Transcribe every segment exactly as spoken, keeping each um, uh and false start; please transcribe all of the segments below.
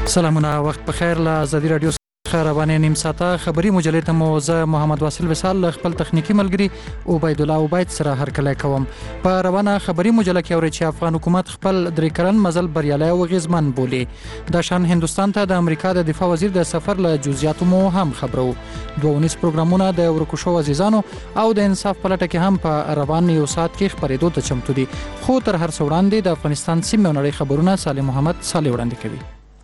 سلامونه، وخت بخیر. له ازادي رادیو څخه روانې نیم ساعته خبري مجلې ته مو زه محمد واصل وصال خپل تخنیکی ملګری عبید الله عبید سره هرکلی کوم. په روانه خبري مجله کې اوري چې افغان حکومت خپل درې کلن مزل بریالی او غیزمن بولي. د شان هندستان ته د امریکا د دفاع وزیر د سفر له جزئیاتو مو هم خبرو. دوه ونیز پروګرامونه د ورکو شو عزیزانو او د انصاف په لټه کې هم په روان یو ساعت کې خبرېدو ته چمتو دي. خو تر هر څه وړاندې د افغانستان سیمې او نړۍ خبرونه صالح محمد صالح وړاندې کوي.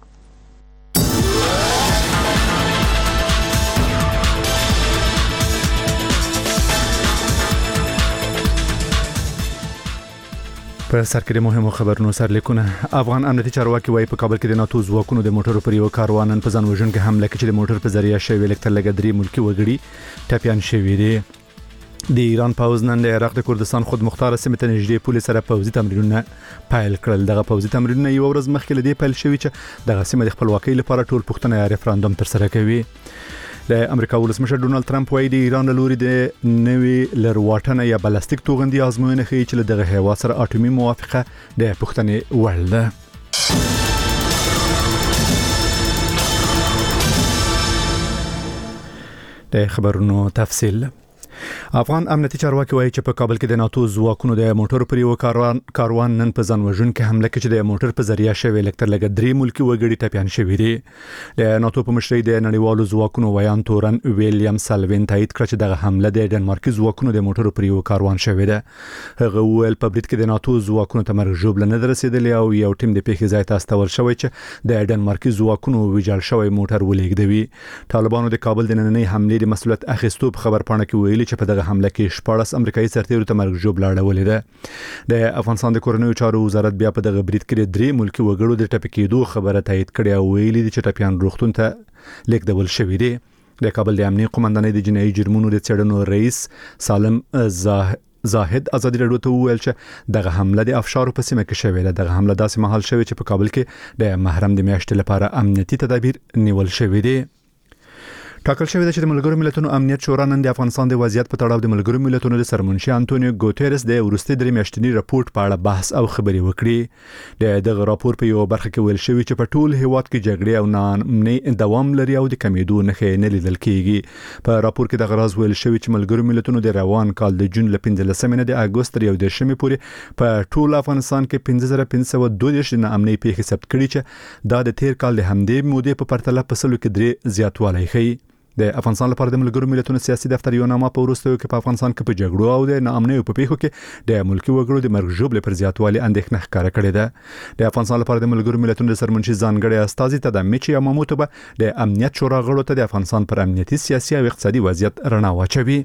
په سر کې د مهمو خبرونو سرلیکونه. افغان امنیتي چارواکي وايي په کابل کې د ناتو ځواکونو د موټرو پر یو کاروان نن په ځان وژونکې حمله کې چې د موټر په ذریعہ شوی لکتر لګ درې ملکی وګړي ټپيان شوي دي. د ایران پوځ نن د عراق د کردستان خود مختار سیمه ته نږدې پولې سره پوځي تمرینونه پیل کړل. دغه پوځي تمرینونه یو ورځ مخکې لدی پیل شوی چې د سیمه د خپلواکۍ لپاره ټول پښتنه یا ریفرندوم تر سره کوي. د امریکا ولسمشر ډونالد ترامپ وايي د ایران له لوري د نوې لرواټنه یا بلاستیک توغندي ازموینه ښیي چې دغه هیوا سره اټومي موافقه د پښتنې وړ ده. د خبرونو تفصیل. افغان امنیتي چارواکي وايي چې په کابل کې د ناتو ځواکونو د موټر پر یو کاروان کاروان نن په ځان وژونکې حمله کې چې د موټر په ذریعہ شوی لکتر لګ درې ملکی وګړي ټپيان شوي دي. د ناتو په مشرۍ د نړیوالو ځواکونو ویان تورن ویلیام سالوین تایید کړ چې دغه حمله د ډنمارکي ځواکونو د موټر پر یو کاروان شوی ده. هغه ویل په برید کې د ناتو ځواکونو ته مرګ ژوبله نه رسیدلی او یو ټیم د پیښې ځای ته استول شوی چې د ډنمارکي ځواکونو ویجاړ شوی موټر ولېږدوي. طالبانو د کابل د نننۍ حملې د مسؤلیت اخیستو په خبر پاڼه کې ویلي چې په دغه حمله کې شپاړس امریکایي سرتیرو ته مرګ ژوبله اړولې ده. د افغانستان د کورنیو چارو وزارت بیا په دغه برید کې درې ملکی وګړو د ټپي کېدو خبره تایید کړې او ویلي چې ټپيان روغتون ته لیږدول شوي دي. د کابل د امنیتي قومندانۍ د جنایي جرمونو د څېړنو رئیس سالم زاه زاهد ازادي رادیو ته وویل چې دغه حمله د افشارو په سیمه کې شوې ده. دغه حمله داسې مهال شوې چې په کابل کې د محرم د میاشتې لپاره امنیتي تدابیر نیول شوي دي. ټاکل شوی دی چې د ملګرو ملتونو امنیت شورا نن د افغانستان د وضعیت په تړاو د ملګرو ملتونو د سرمنشي انټونیو ګوتيرس د وروستي درې میاشتني راپورټ په اړه بحث او خبري وکړي. د دغه راپور په یو برخه کې ویل شوی چې په ټول هیواد کې جګړې او ناامنۍ دوام لري او د کمیدو نښې نه لیدل کیږي. په راپور کې د غراض ویل شوی چې ملګرو ملتونو د روان کال د جون ل پنځلسمې نه د اګوست تر یو دیرشمې پورې په ټول افغانستان کې پنځه زره پنځه سوه دوه دیرش ناامنۍ پیښې ثبت کړي چې دا د تیر کال د همدې مودې په پرتله په سلو کې درې زیاتوالی ښیي. د افغانستان لپاره د ملګرو ملتونو سیاسي دفتر یو نامه په وروستیو کې په افغانستان کې په جګړو او د ناامنۍ په پیښو کې د ملکی وګړو د مرګ ژوبله پر زیاتوالي اندېښنه ښکاره کړې ده. د افغانستان لپاره د ملګرو ملتونو د سرمنشي ځانګړي استازي ته د میچي یاماموتو به د امنیت شورا غړو ته د افغانستان پر امنیتي سیاسي او اقتصادي وضعیت رڼا واچوي.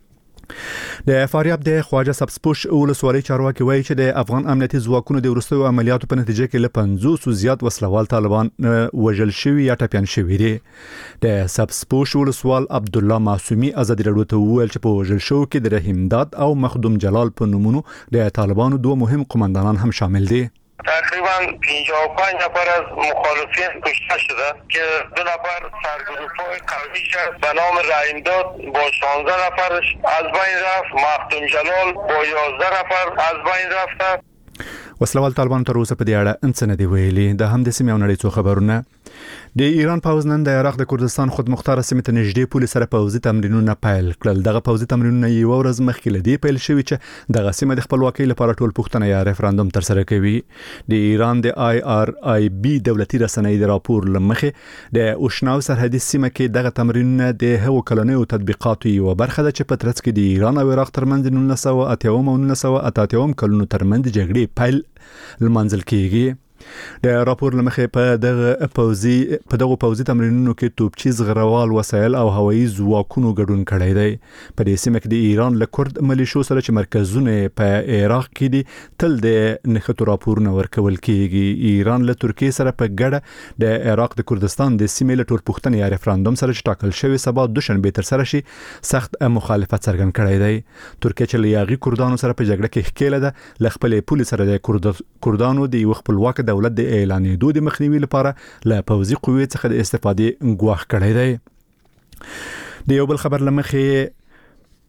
د فاریاب د خواجه سبسپوش ولسوالۍ چارواکي وایي چې د افغان امنیتي ځواکونو د وروستیو عملیاتو په نتیجه کې له پنځوسو زیات وسلوال طالبان وژل شوي یا ټپيان شوي دي. د سبسپوش ولسوال عبد الله معصومي ازادي رادیو ته وویل چې په وژل شو کې د رحیم داد او مخدوم جلال په نومونو د طالبانو دوه مهم قماندانان هم شامل دي. تقریبا پنجاه و پنج نفر از مخالفین کشته شده که دو نفر سرگروه‌های قوی شد به نام رحیم داد با شانزده نفرش از بین رفت. مخدوم جلال با یازده نفر از بین رفته. وسلوال طالبان تر اوسه په دې اړه انڅ نه دی ویلي. د هم د سیمې او نړۍ څو خبرونه. د ایران پوځ نن د عراق د کردستان خود مختار سیمه ته نږدې پولې سره پوځي تمرینونه پیل کړل. دغه پوځي تمرینونه یو ورځ مخکې لدی پیل شوی چې دغه سیمه د خپلواکۍ لپاره ټول پښتنه یا ریفرندوم تر سره کوي. د ایران د آی آر آی بي دولتي رسنۍ د راپور لمخې د اوشناو سرحدي سیمه کې دغه تمرینونه د هغو کلنیو تطبیقاتو یو برخه ده چې په ترڅ کې د ایران او عراق ترمنځ نولس سوه اته اویا او نولس سوه اته اتیا کلونو ترمنځ جګړې پیل لمنځل کیږي. د راپور لمخې په دغه پوځي په دغه پوځي تمرینونو کې توپچي زغروال وسایل او هوایي ځواکونو ګډون کړی دی. په دې سیمه کې د ایران له کورد ملیشو سره چې مرکزونه په عراق کې دي تل د نښتو راپورونه ورکول کیږي. ایران له ترکیه سره په ګډه د عراق د کردستان د سیمې له ټول پښتنې یا ریفرندوم سره چې ټاکل شوی سبا دوشنبه تر سره شي سخت مخالفت څرګند کړی دی. ترکیه چې له یاغي کردانو سره په جګړه کې ښکېله ده له خپلې پولې سره د کردانو د یو خپلواک دولت د اعلانېدو د مخنیوي لپاره له پوځي قوې څخه د استفادې ګواښ کړی دی. د یو بل خبر لمخې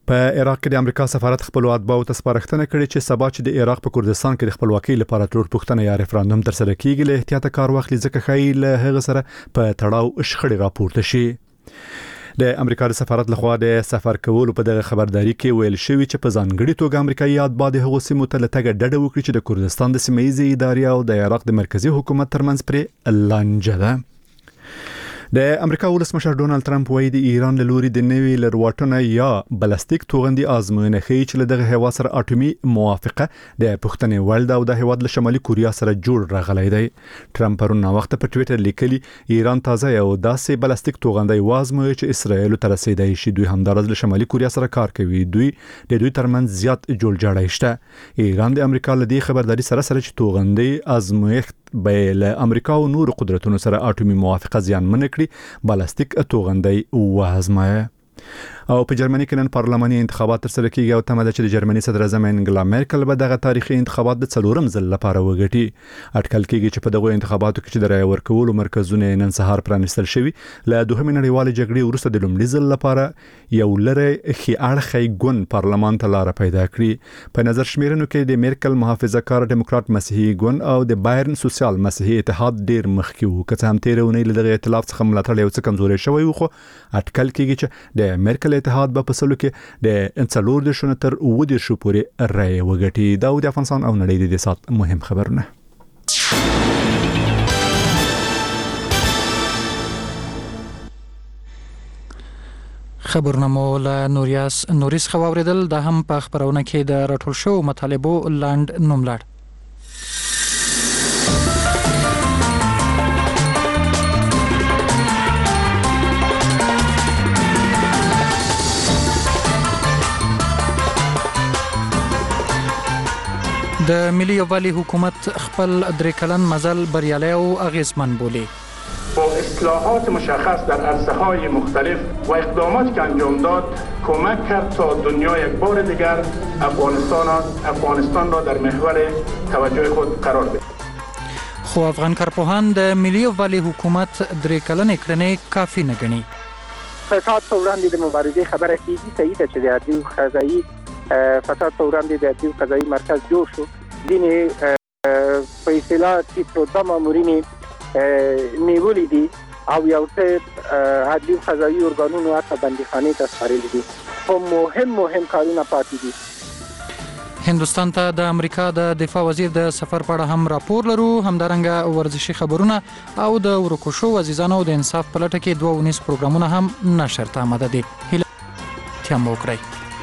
په عراق کې د امریکا سفارت خپل اتباعو ته سپارښتنه کړې چې سبا چې د عراق په کردستان کې د خپلواکۍ لپاره ترور پوښتنه یا ریفرندوم ترسره کیږي له احتیاط کار واخلي ځکه ښایي له هغه سره په تړاو شخړې راپورته شي. د امریکا د سفارت لخوا د سفر کولو په دغه خبرداري کې ویل شوی چې په ځانګړي توګه امریکایي اتباع د هغو سیمو ته لټګه ډډه وکړي چې د کردستان د سیمه‌ییزې ادارې او د عراق د مرکزی حکومت ترمنځ پرې لانجه ده. د امریکا ولسمشر ډونالد ټرمپ وایي د ایران له لوري د نوي لرواټونه یا بلاستیک توغندي آزموینه ښیي چې له دغه هیواد سره اټومي موافقه د پښتنې وړ ده او د هیواد له شمالي کوریا سره جوړ راغلی دی. ټرمپ پرون وخت په ټوئیټر لیکلي ایران تازه یو داسې بلاستیک توغندي وازموي چې اسرائیل ته رسیدای شي. دوی همدارس له شمالي کوریا سره کار کوي. دوی د دوی ترمنځ زیات جوړ جاړی شته. ایران د امریکا له دې خبرداري سره سره چې توغندي آزمویښت به له امریکا او نور قدرتونو سره اټومي موافقه زیانمن کړي بلاستیک توغندي وازمایه. او په جرمني کې نن پارلماني انتخابات ترسره کیږي او تمه ده چې د جرمني صدر اعظم انګلا میرکل به دغه تاریخي انتخابات د څلورم ځل لپاره وګټي. اټکل کیږي چې په دغه انتخاباتو کې چې د رای ورکولو مرکزونه نن سهار پرانیستل شوي له دوهمې نړیوالې جګړې وروسته د لومړي ځل لپاره یو لری خي اړخی ګوند پارلمان ته لار پیدا کړي. په نظر شمیرنو کې د میرکل محافظه کار ډیموکرات مسیحي ګوند او د بایرن سوسیال مسیحي اتحاد ډیر مخکې وو. که څه هم تیرونی له دغه ائتلاف څخه ملاتړ یو څه کمزوري شوی وو خو اټکل کیږي چې د میرکل اتحاد په فصلو کې د انڅلور د شنو تر و د شو پورې رای وګټي. دا د افغانستان او نړۍ د سات مهم خبرونه. خبرونه مو له نوریاس نوریس خو اوریدل. د هم په خبرونه کې د راټول شو مطالبو لاند نوملړ. د ملي یووالي حکومت خپل درې کلن مزل بریالی او اغیزمن بولی. با اصلاحات مشخص در عرصه‌های مختلف و اقداماتی که انجام داد کمک کرد تا دنیا یک بار دیگر افغانستان افغانستان را در محور توجه خود قرار دهد. خو افغان کارپوهان د ملي یووالي حکومت درې کلن کړنې کافی نه ګڼي. فساد په وړاندې د مبارزې خبره کیږي. صحیح ده چې د عدلي قضایي فساد په وړاندې د عدلي قضایي مرکز جوړ شو. ځینې په اصطلاح چې پروتا مامورین نیولي دي او یو څه عدلي قضایي ارګانونو حتی بندیخانې ته سپارلي دي. خو مهم مهم کارونه پاتې دي. هندوستان ته د امریکا د دفاع وزیر د سفر په اړه هم راپور لرو. همدارنګه ورزشي خبرونه او د ورکو شو عزیزانو د انصاف په لټه کې دوه ونیس پروګرامونه هم نشر ته آماده دي. هیله تیم وکړئ.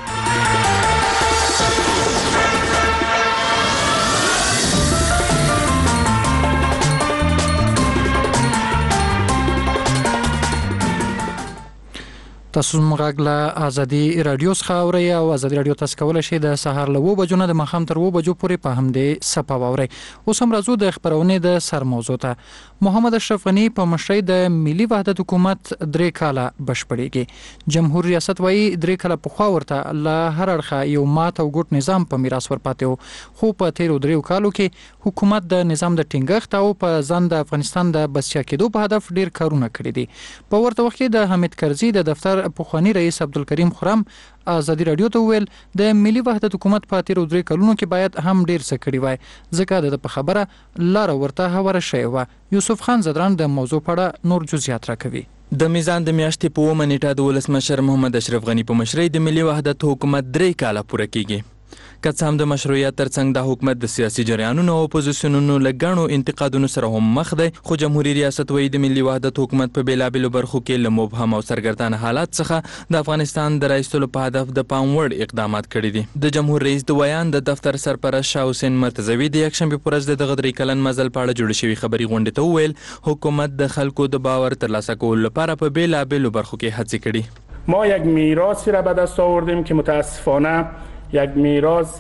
تاسو موږ له ازادي رادیو څخه اورئ او ازادي رادیو تاسو کولای شئ د سهار له اوه بجو نه د ماښام تر اوه بجو پورې په همدې صفحه واورئ. اوس هم راځو د خبرونې د سرموضوع ته. محمد اشرف غنی په مشرۍ د ملي وحدت حکومت درې کاله بشپړېږي. جمهور ریاست وایي درې کاله پخوا ورته له هر اړخه یو مات او ګوټ نظام په میراث ورپاتې و. خو په تیرو دریو کالو کې حکومت د نظام د ټینګښت او په ځان د افغانستان د بسیا کېدو په هدف ډیر کارونه کړي دي. په ورته وخت کې د حمید کرزي د دفتر پخوانی رئیس عبدالکریم خرم ازادي رادیو ته ویل د ملي وحدت حکومت په تیرو درې کلونو کې باید هم ډیر څه کړي وای ځکه د په خبره لار ورته هواره شوی و. یوسف خان زدران د موضوع په اړه نور جزئیات راکوي. د میزان د میاشتې په اومه نیټه د ولسمشر محمد اشرف غنی په مشرۍ د ملي وحدت حکومت درې کاله پوره کیږي. که څه هم د مشروعیت ترڅنګ د حکومت د سیاسي جریانونو او اپوزیسیونونو له ګڼو انتقادونو سره هم مخ دی، خو جمهوریت ریاست وایي د ملي وحدت حکومت په بیلابیلو برخو کې له مبهم او سرګردانه حالات څخه د افغانستان د رایستلو په هدف د پام وړ اقدامات کړي دي. د جمهور رئیس د ویان د دفتر سرپرست شاه حسین مرتضوي د یکشنبې په ورځ د دغه درې کلن مزل په اړه جوړې شوې خبري غونډې ته وویل حکومت د خلکو د باور ترلاسه کولو لپاره په بیلابیلو برخو کې هڅې کړي. ما یک میراثی را به دست آوردیم که متاسفانه یک میراث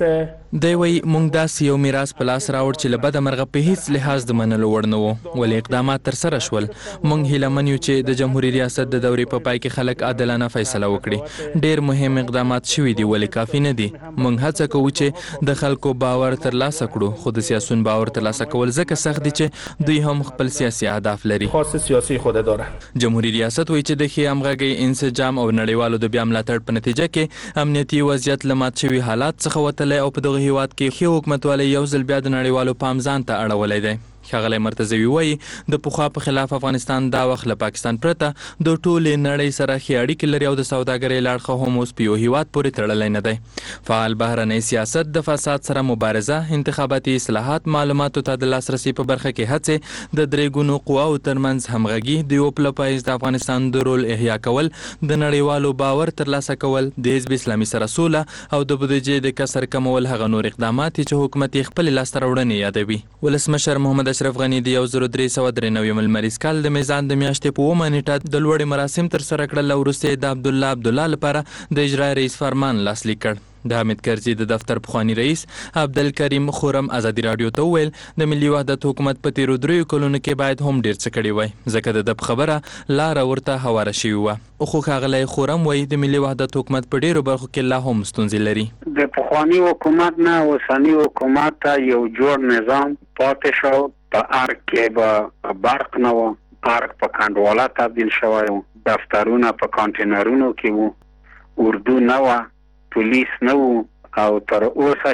دی وایي موږ داسې یو میراث په لاس راوړ چې له بده مرغه په هیڅ لحاظ د منلو وړ نه وو، ولې اقدامات ترسره شول. موږ هیله من یو چې د جمهوریت ریاست د دورې په پای کې خلک عادلانه فیصله وکړي. ډېر مهم اقدامات شوي دي ولې کافي نه دي. موږ هڅه کوو چې د خلکو باور ترلاسه کړو، خو د سیاسون باور ترلاسه کول ځکه سخت دي چې دوی هم خپل سیاسي اهداف لري. خاص سیاسي خود داره. جمهوریت ریاست وایي چې د ښې همغږۍ، انسجام او نړیوالو د بیا ملاتړ په نتیجه کې امنیتي وضعیت له مات شوي حالات څخه وتلی او په دغه هیواد کې ښې حکومتوالۍ یو ځل بیا د نړیوالو پام ځان ته اړولی دی. ښاغلی مرتضوي وایي د پخوا په خلاف افغانستان دا وخت له پاکستان پرته د ټولې نړۍ سره ښې اړیکې لري او د سوداګرۍ له اړخه هم اوس په یو هیواد پورې تړلی نه دی. فعال بهرنی سیاست، د فساد سره مبارزه، انتخاباتي اصلاحات، معلوماتو ته د لاسرسي په برخه کې هڅې، د درې ګونو قواو ترمنځ همغږي، د یو پله پایز د افغانستان د رول احیا کول، د نړیوالو باور ترلاسه کول، د حزب اسلامي سره سوله او د بودیجې د کسر کمول هغه نور اقدامات چې حکومت یې خپلې لاسته راوړنې یادوي. ولسمشر محمد اشرف غني د یو زر درې سوه درې نوي لمریز کال د میزان د میاشتې په اوومه نیټه د لوړې مراسم ترسره کړل او وروسته د عبدالله عبدالله لپاره د اجرایي رئیس فرمان لاسلیک کړ. د حامد کرزي د دفتر پخوانی رئیس عبدالکریم خرم ازادي راډیو ته وویل د ملي وحدت حکومت په تیرو دریو کلونو کې باید هم ډېر څه کړي وای، ځکه د ده په خبره لاره ورته هواره شوې وه. خو ښاغلی خرم وایي د ملي وحدت حکومت په ډېرو برخو کې لا هم ستونزې لري. د پخواني حکومت نه اوسني حکومت ته یو جوړ نظام پاتې شو. په ارګ کې به برق نه و، ارګ په کنډواله تبدیل شوی و، دفترونه په کانټینرونو کې وو، اردو نه وه، پولیس نه وو، او تر اوسه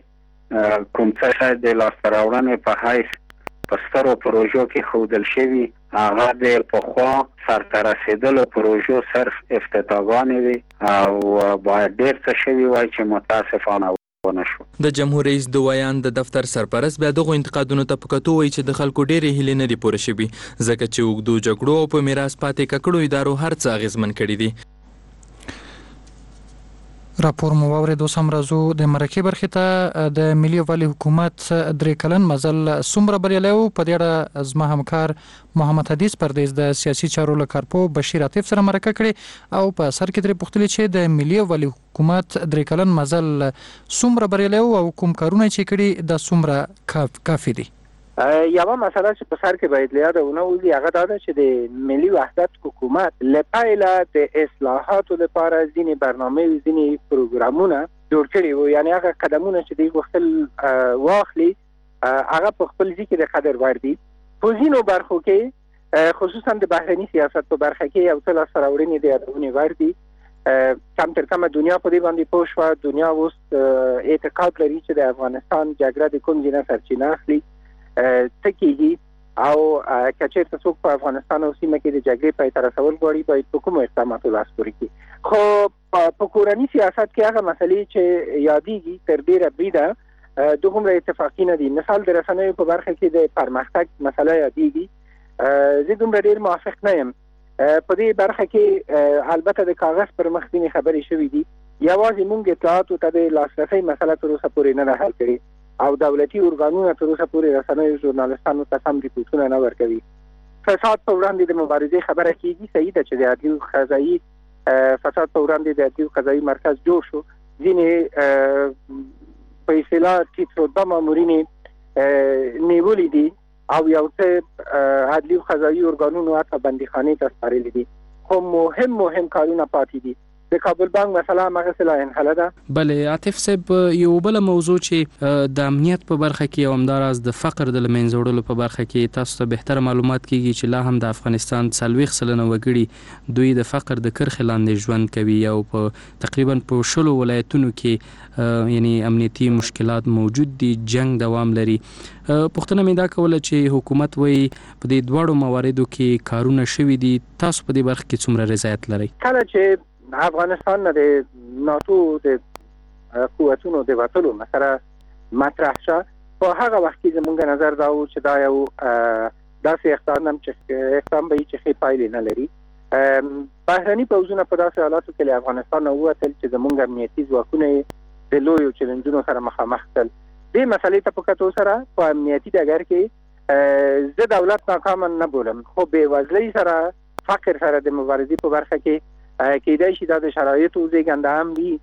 چې کوم څه شاید د لاسته راوړنې په حیث په سترو پروژو کې ښودل شوي هغه د پخوا سرته رسېدلو پروژو صرف افتتاحګانې وي او باید ډېر څه شوي وای چې متاسفانه د جمهور رئیس د ویان د دفتر سرپرست بیا دغو انتقادونو ته په کتو وایي چې د خلکو ډېرې هیلې نه دي پوره شوي، ځکه چې اوږدو جګړو او په میراث پاتې ککړو ادارو هر څه اغېزمن کړي دي. راپور مو واورېد. اوس هم راځو د مرکې برخې ته. د ملي یووالي حکومت درې کلن مزل څومره بریالی و؟ په دې اړه زما همکار محمد حدیث پردیس د سیاسي چارو له کارپو بشیر عاطف سره مرکه کړې او په سر کې ترې پوښتلې چې د ملي یووالي حکومت درې کلن مزل څومره بریالی و او کوم کارونه چې کړي دا څومره کافي دي؟ یوه مسله چې په سر کې باید له یاده ونه وځي هغه دا ده چې د ملي وحدت حکومت له پیله د اصلاحاتو لپاره ځینې برنامې، ځینې پروګرامونه جوړ کړي وو. یعنې هغه قدمونه چې دوی غوښتل واخلي هغه په خپل ځای کې د قدر وړ دي. په ځینو برخو کې خصوصا د بهرني سیاست په برخه کې یو څه لاسته راوړنې د یادونې وړ دي. کم تر کمه دنیا په دې باندې پوه شوه. دنیا اوس اعتقاد لري چې د افغانستان جګړه د کوم ځای نه سرچینه اخلي څه کېږي او که چېرته څوک په افغانستان او سیمه کې د جګړې پای ته رسول غواړي باید په کومو اقداماتو لاس پورې کړي. خو په کورني سیاست کې هغه مسلې چې یادېږي تر ډېره بریده دومره اتفاقي نه دي. مثال د رسنیو په برخه کې د پرمختګ مسله یادېږي. زه دومره ډېر موافق نه یم. په دې برخه کې البته د کاغذ پر مخ ځینې خبرې شوي دي. یوازې موږ اطلاعاتو ته د لاسرسۍ مسله تر اوسه پورې نه ده حل کړې او دولتي ارګانونه تر اوسه پورې رسنیو ژورنالستانو ته سم ریپورټونه نه ورکوي. فساد په وړاندې د مبارزې خبره کېږي. صحیح ده چې د عدلي قضایي فساد په وړاندې د عدلي قضایي مرکز جوړ شو. ځینې په اصطلاح ټیټ مامورین نیولي دي او یو څه عدلي قضایي ارګانونو حتی بندیخانې ته سپارلي دي. خو مهم مهم کارونه پاتې دي. د کابل بانک مسله هغسې لا انحله ده. بلې عاطف صاحب، یو بله موضوع چې د امنیت په برخه کې او همداراز د فقر د له منځه وړلو په برخه کې تاسو ته بهتره معلومات کیږي چې لا هم د افغانستان څلوېښت سلنه وګړي دوی د فقر د کرښې لاندې ژوند کوي او په تقریبا په شلو ولایتونو کې یعنی امنیتي مشکلات موجود دي، جنگ دوام لري. پوښتنه مې دا کوله چې حکومت وایي په دې دواړو مواردو کې کارونه شوي دي، تاسو په دې برخه کې څومره رضایت لرئ؟ کله چې افغانستان نه د ناتو د قوتونو د وتلو مسله مطرح شوه په هغه وخت کې زموږ نظر دا و چې دا یو داسې اقدام چې اقدام به چې ښې پایلې نه لري. بهرني پوځونه په داسې حالاتو کې له افغانستان نه ووتل چې زموږ امنیتي ځواکونه یې د لویو چیلنجونو سره مخامخ کړل. دې مسلې ته په کتو سره په امنیتي ډګر کې زه دولت ناکامه نه بولم، خو بېوزلۍ سره فقر سره د مبارزې په برخه کې کېدای شي دا د شرایطو زېږنده هم وي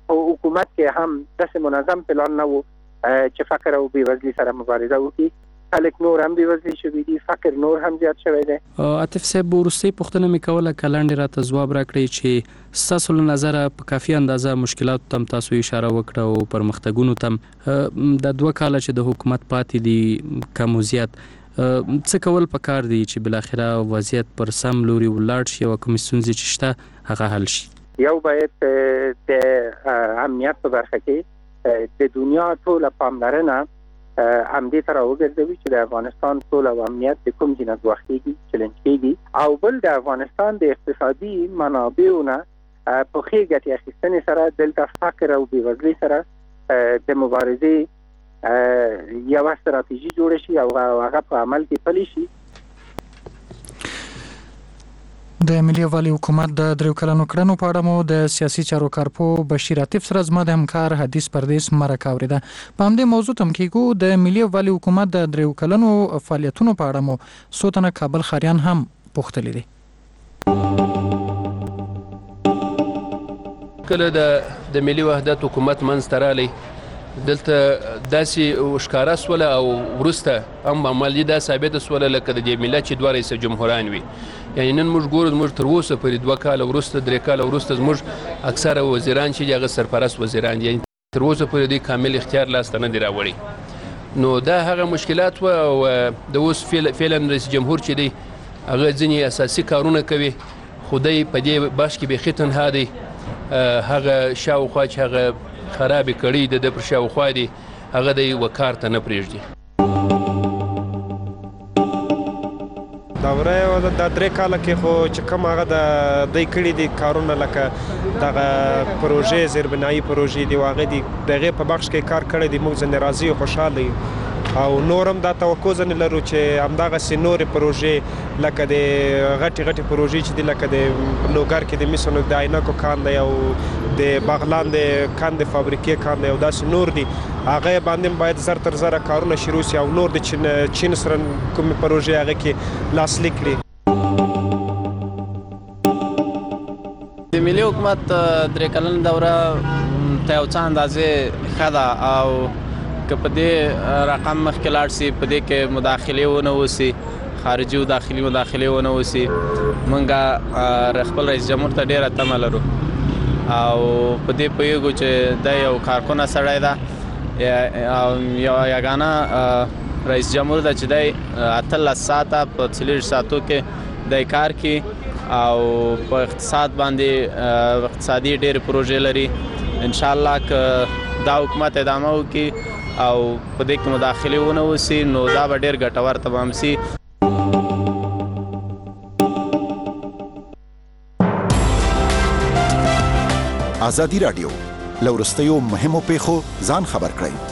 او حکومت کې هم داسې منظم پلان نه و چې فقر او بېوزلي سره مبارزه وکړي. خلک نور هم بېوزلي شوي دي، فقر نور هم زیات شوی دی. عاطف صاحب وروستۍ پوښتنه مې کوله که لنډې راته ځواب راکړئ چې ستاسو له نظره په کافي اندازه مشکلاتو ته هم تاسو اشاره وکړه او پرمختګونو ته هم د دوه کاله چې د حکومت پاتې دي کم و زیات څه کول پکار دي چې بالاخره وضعیت پر سم لوري ولاړ شي او کومې ستونزې چې شته هغه حل شي؟ یو باید د امنیت په برخه کې د دنیا ټوله پاملرنه همدې ته راوګرځوي چې د افغانستان ټول او امنیت د کوم ځای نه ګواښېږي، چلنج کېږي، او بل د افغانستان د اقتصادي منابعو نه په ښې ګټې اخیستنې سره دلته فقر او بېوزلۍ سره د مبارزې یوه ستراتیژي جوړه شي او هغه په عمل کې پلي شي. د ملي یووالي حکومت د دریو کلنو کړنو په اړه مو د سیاسي چارو کارپو بشیر عاطف سره زما د همکار حدیث پردیس مرکه اورېده. په همدې موضوع تم کېږو د ملي یووالي حکومت د دریو کلنو فعالیتونو په اړه مو څو تنه کابل ښاریان هم پوښتلي دي. کله د د ملي وحدت حکومت منځته رالی دلته داسې ښکاره سوله او وروسته هم عملي دا ثابته سوله لکه د دې ملت چې دوه رئیس جمهوران وي. یعنې نن موږ ګورو زموږ تر اوسه پورې دوه کاله وروسته درې کاله وروسته زموږ اکثره وزیران چې دي هغه سرپرست وزیران دي، یعنې تر اوسه پورې دوی کامل اختیار لاسته نه دي راوړی. نو دا هغه مشکلات وه او د اوس فعلا رئیس جمهور چې دی هغه ځینې اساسي کارونه کوي خو دی په دې بخش کې بیخي تنها دی. هغه شاوخوا چې هغه خرابې کړي د ده پر شاوخوا دي هغه دی وکار ته نه پرېږدي. دوره یو د درې کاله کې خو چې کوم هغه د دوی کړي دي کارونه لکه دغه پروژې زیربنایي پروژې دي هغه دي د هغې په بخش کې کار کړی دی، موږ ځینې راضي او خوشحاله یو او نور هم دا توقع ځنې لرو چې همدغسې نورې پروژې لکه د غټې غټې پروژې چې دي لکه د لوګر کې د مسو د عینکو کان دی او د بغلان د کان د فابریکې کان دی او داسې نور دي هغه باندې باید زر تر زره کارونه شروع سي او نور د چین چین سره کومې پروژې هغه کې لاسلیک کړي. د ملي حکومت درې کلنه دوره ته یو څه اندازې ښه ده او که په دې رقم مخکې لاړ سي په دې کې مداخلې ونه وسي، خارجي او داخلي مداخلې ونه وسي، موږ خپل رئیس جمهور ته ډېره تمه لرو او په دې پوهېږو چې دا یو کارکونه سړی ده او یو یګانه رئیس جمهور ده چې دی اتلس ساعته په څلېرویشت ساعتو کې دی کار کوي او په اقتصاد باندې اقتصادي ډېرې پروژې لري. انشاءالله که دا حکومت ادامه وکړي او په دې کې مداخلې ونه وسي نو دا به ډېر ګټور تمام سي. ازادي راډیو له وروستیو مهمو پیښو ځان خبر کړئ.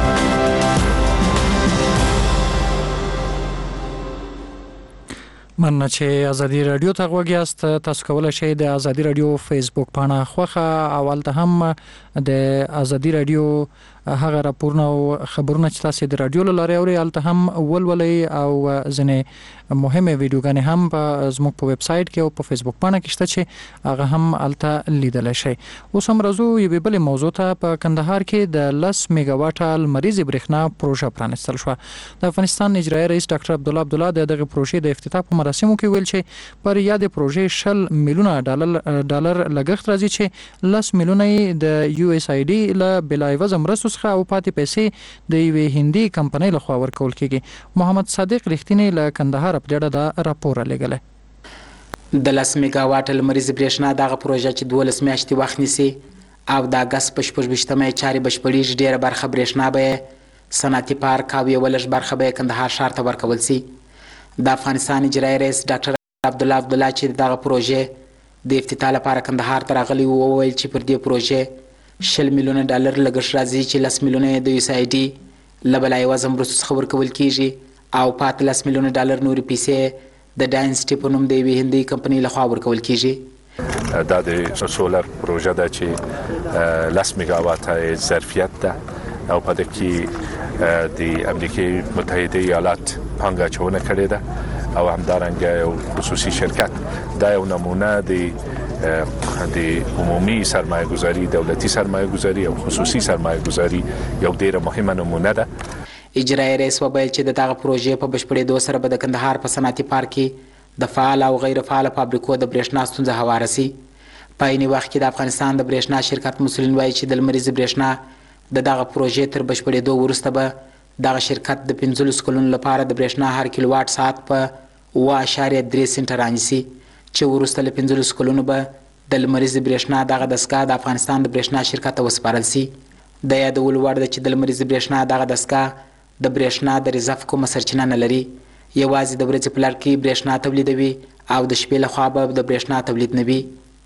مننه چې ازادي رادیو ته غوږ یاست. تاسو کولی شئ د ازادي رادیو فیسبوک پاڼه خوښه او هلته هم د ازادي رادیو هغه راپورونه او خبرونه چې تاسو د رادیو له لارې اورئ هلته هم ولولئ او ځینې مهمه ویډیوګانې هم په زموږ په ویب سایټ کې او په فیسبوک پاڼه کې شته چې هغه هم هلته لیدلی شئ. اوس هم راځو یوې بلې موضوع ته. په کندهار کې د لس میګا واټه لمریزې برېښنا پروژه پرانستل شوه. د افغانستان اجرایي رئیس ډاکټر عبدالله عبدالله د دغې پروژې د افتتاح په مراسمو کې ویل چې پر یادې پروژې شل میلیونه ډالر ډالر لګښت راځي چې لس میلیونه یې د یو اس آی ډي له بلایوزه مرستو څخه او پاتې پیسې د یوې هندي کمپنۍ لخوا ورکول کېږي. محمد صادق رښتینی له کندهار په اړه دا راپور لګلی. د لس میګا واټه لمریزې برېښنا دغه پروژه چې دولس میاشتې وخت نیسي او د اګست په شپږ ویشتمه یې چارې بشپړېږي، ډېره برخه برېښنا به یې صنعتي پارک او یوه لږ برخه به یې کندهار ښار ته ورکول سي. د افغانستان اجرایي رئیس ډاکټر عبدالله عبدالله چې دغه پروژې د افتتاح لپاره کندهار ته راغلی و وویل چې پر دې پروژې شل میلیونه ډالر لګښت راځي چې لس میلیونه یې د یو اس آی ډي له بلایوزه مرستو څخه ورکول کېږي او پاتې لس میلیونه ډالر نورې پیسې د ډاینسټي په نوم د یوې هندۍ کمپنۍ لخوا ورکول کېږي. دا د سولر پروژه ده چې لس میګا واټه ظرفیت ده او په دې کې د امریکای متحده ایالات پانګه اچونه کړې ده او همدارنګه یو خصوصي شرکت دا یو نمونه د د عمومي سرمایه گذاری، دولتي سرمایه گذاری او خصوصي سرمایه گذاری یو ډیره مهمه نمونه ده. اجرایي رئیس وویل چې د دغه پروژې په بشپړېدو سره به د کندهار په صنعتي پارک کې د فعال او غیر فعال فابریکو د برېښنا ستونزه هواره سي. په عیني وخت کې د افغانستان د برېښنا شرکت مسؤلین وایي چې د لمریزې برېښنا د دغه پروژې تر بشپړېدو وروسته به دغه شرکت د پنځلسو کلونو لپاره د برېښنا هر کیلو واټ ساعت په اوه اعشاریه درې سنټه رانیسي، چې وروسته له پنځلسو کلونو به د لمریزې برېښنا دغه دستګاه د افغانستان د برېښنا شرکت ته وسپارل سي. د یادولو وړ ده چې د لمریزې برېښنا دغه دستګاه د برېښنا د ریزرف کومه سرچینه نه لري، یوازې د ورځې په لړ کې برېښنا تولیدوي او د شپې لخوا به د برېښنا تولید نه وي.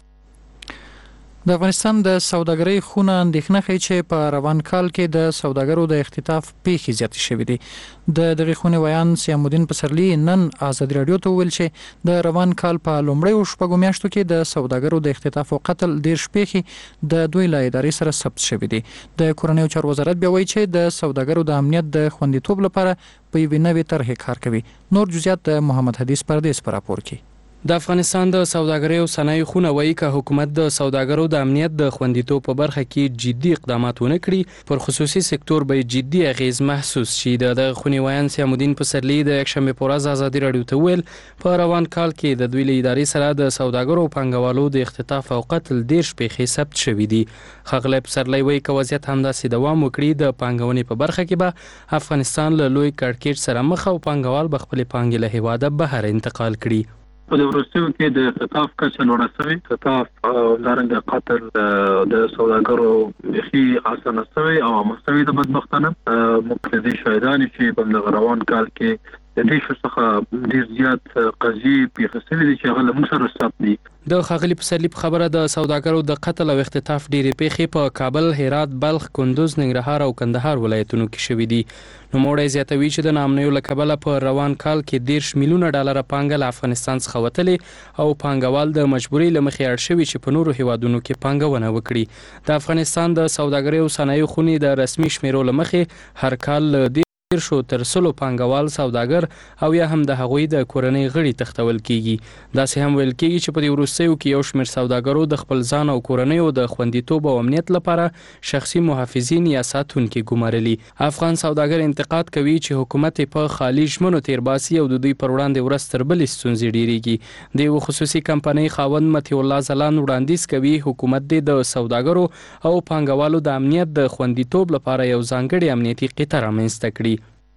د افغانستان د سوداګرۍ خونه اندېښنه ښیي چې په روان کال کې د سوداګرو د اختطاف پیښې زیاتې شوې دي. د دغې خونې ویان سیام الدین پسرلي نن ازادي راډیو ته وویل چې د روان کال په لومړیو شپږو میاشتو کې د سوداګرو د اختطاف او قتل دېرش پیښې د دوی له ادارې سره ثبت شوې دي. د کورنیو چارو وزارت بیا وایي چې د سوداګرو د امنیت د خوندیتوب لپاره په یوې نوې طرحې کار کوي. نور جزئیات د محمد حدیث پردیس په راپور کې. د افغانستان د سوداګرۍ او صنایع خونه وایي که حکومت د سوداګرو د امنیت د خوندیتوب په برخه کې جدي اقدامات ونه کړي، پر خصوصي سکتور به جدي اغیز محسوس شي. د دغه خونې ویان سیام الدین پسرلي د یکشنبې په ورځ ازادي راډیو ته وویل په روان کال کې د دوی له ادارې سره د سوداګرو او پانګوالو د اختطاف او قتل دېرش پیښې ثبت شوي دي. ښاغلی پسرلی وایي که وضعیت همداسې دوام وکړي د پانګونې په برخه کې به افغانستان له لوی کړکېچ سره مخ او پانګوال به خپلې پانګې له هېواده بهر انتقال کړي. په د وروستیو کې د اختطاف کچه لوړه شوې، اختطاف او همدارنګه قتل د سوداګرو بیخي اسانه شوی او عامه شوی د بدبختانه. موږ له دې شاهدان چې په دغه روان کال کې د دې شو څخه ډېر زیات قضیې پیښې شوې دي چې هغه له موږ سره ثبت دي. د ښاغلي پسرلي په خبره د سوداګرو د قتل او اختطاف ډېرې پیښې په کابل، هرات، بلخ، کندوز، ننګرهار او کندهار ولایتونو کې شوي دي. نوموړی زیاتوي چې د ناامنیو له کبله په روان کال کې دېرش میلیونه ډالره پانګه له افغانستان څخه وتلې او پانګوال د مجبورۍ له مخې اړ شوي چې په نورو هیوادونو کې پانګونه وکړي. د افغانستان د سوداګرۍ او صنایعو خونې د رسمي شمیرو له مخې هر کال له شو تر سلو پانګوال سوداګر او یا هم د هغوی د کورنۍ غړي تختول کیږي. داسې هم ویل کیږي چې په دې وروستیو کې یو شمېر سوداګرو د خپل ځان او کورنیو د خوندیتوب او امنیت لپاره شخصي محافظین یا ساتونکي ګمارلي. افغان سوداګر انتقاد کوي چې حکومت په خالي ژمنو تیرباسي او د دوی پر وړاندې ورځ تر بلې ستونزې ډیریږي. د یو خصوصي کمپنۍ خاوند مطیع الله ځلان وړاندیز کوي حکومت دې د سوداګرو او پانګوالو د امنیت د خوندیتوب لپاره یو ځانګړی امنیتي قطعه رامنځته کړي.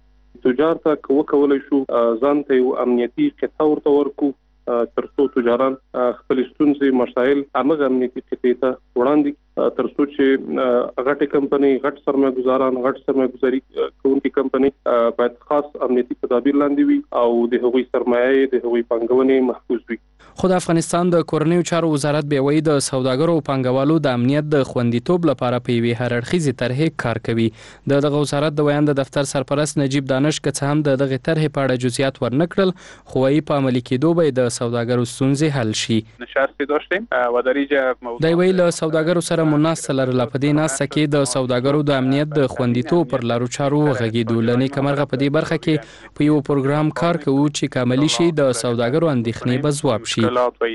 تجار ته وکولای شو ځان ته یو امنیتي قطعه ورته ورکو تر څو تجاران خپل ستونزې مسایل هغه امنیتي قطعه ته وړاندې تر څو چې غټه کمپنۍ غټ سرمایه گزاران غټ سرمایه گزاري کوونکي کمپنۍ باید خاص امنیتي تدابیر لاندې وي او د هغوی سرمایه د هغوی پانګونې محفوظ وي. خو د افغانستان د کورنیو چارو وزارت بیا وایي د سوداګرو او پانګوالو د امنیت د خوندیتوب لپاره په یوې هر اړخیزې طرحې کار کوي. د دغه وزارت د ویان د دفتر سرپرست نجیب دانش که څه هم د دغې طرحې په اړه جزئیات ورنه کړل، خو وایي په عملي کېدو به د سوداګرو ستونزې حل شي. دی وایي له سوداګرو سره مو ناسته لرله، په دې ناسته کې د سوداګرو د امنیت د خوندیتوب پر لارو چارو وغږېدو. له نیکه مرغه په دې برخه کې په یو پروګرام کار کوو چې که عملي شي د سوداګرو اندېښنې به ځواب شي.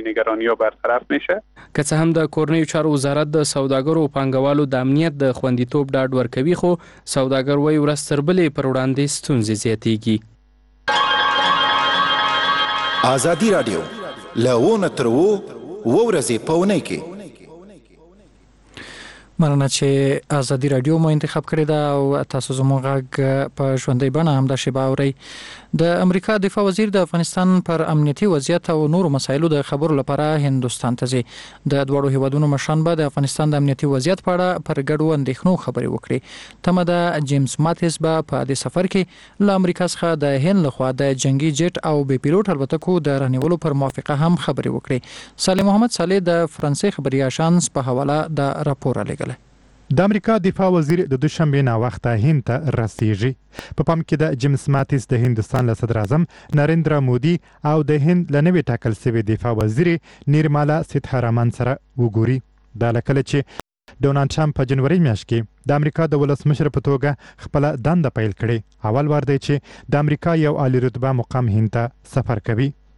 که څه هم د کورنیو چارو وزارت د سوداګرو او پانګوالو د امنیت د خوندیتوب ډاډ ورکوي، خو سوداګر وایي ورځ تر بلې پر وړاندې ستونزې زیاتېږي. ازادي راډیو له ونه تر اوو اووه ورځې په اونۍ کې. مننه چې ازادي راډیو مو انتخاب کړی دا او تاسو زموږ غږ په ژوندۍ بڼه هم د شیبه اورئ. د امریکا دفاع وزیر د افغانستان پر امنیتي وضعیت او نورو مسایلو د خبرو لپاره هندوستان ته ځي. د دواړو هیوادونو مشران به د افغانستان د امنیتي وضعیت په اړه پر ګډو اندېښنو خبرې وکړي. تمه ده جیمز ماتیس به په دې سفر کې له امریکا څخه د هند لخوا د جنگي جیټ او بې پیلوټ الوتکو د رانیولو پر موافقه هم خبرې وکړي. صالح محمد صالح د فرانسې خبري اژانس په حواله د راپور لګل. د امریکا دفاع وزیر د دوشنبه ناوخته هند ته رسیږي. په پام کې د جیمز ماتیس د هندستان له صدر اعظم نریندرا مودي او د هند له نوي ټاکل شوي دفاع وزیر نیرمالا سیتارامن سره وګوري. دا لکه چې ډونالډ ټرمپ په جنوري میاشت کې د امریکا د ولسمشر په توګه خپل دنده پیل کړي. اول وار دی چې د امریکا یو عالی رتبه مقام هند ته سفر کوي.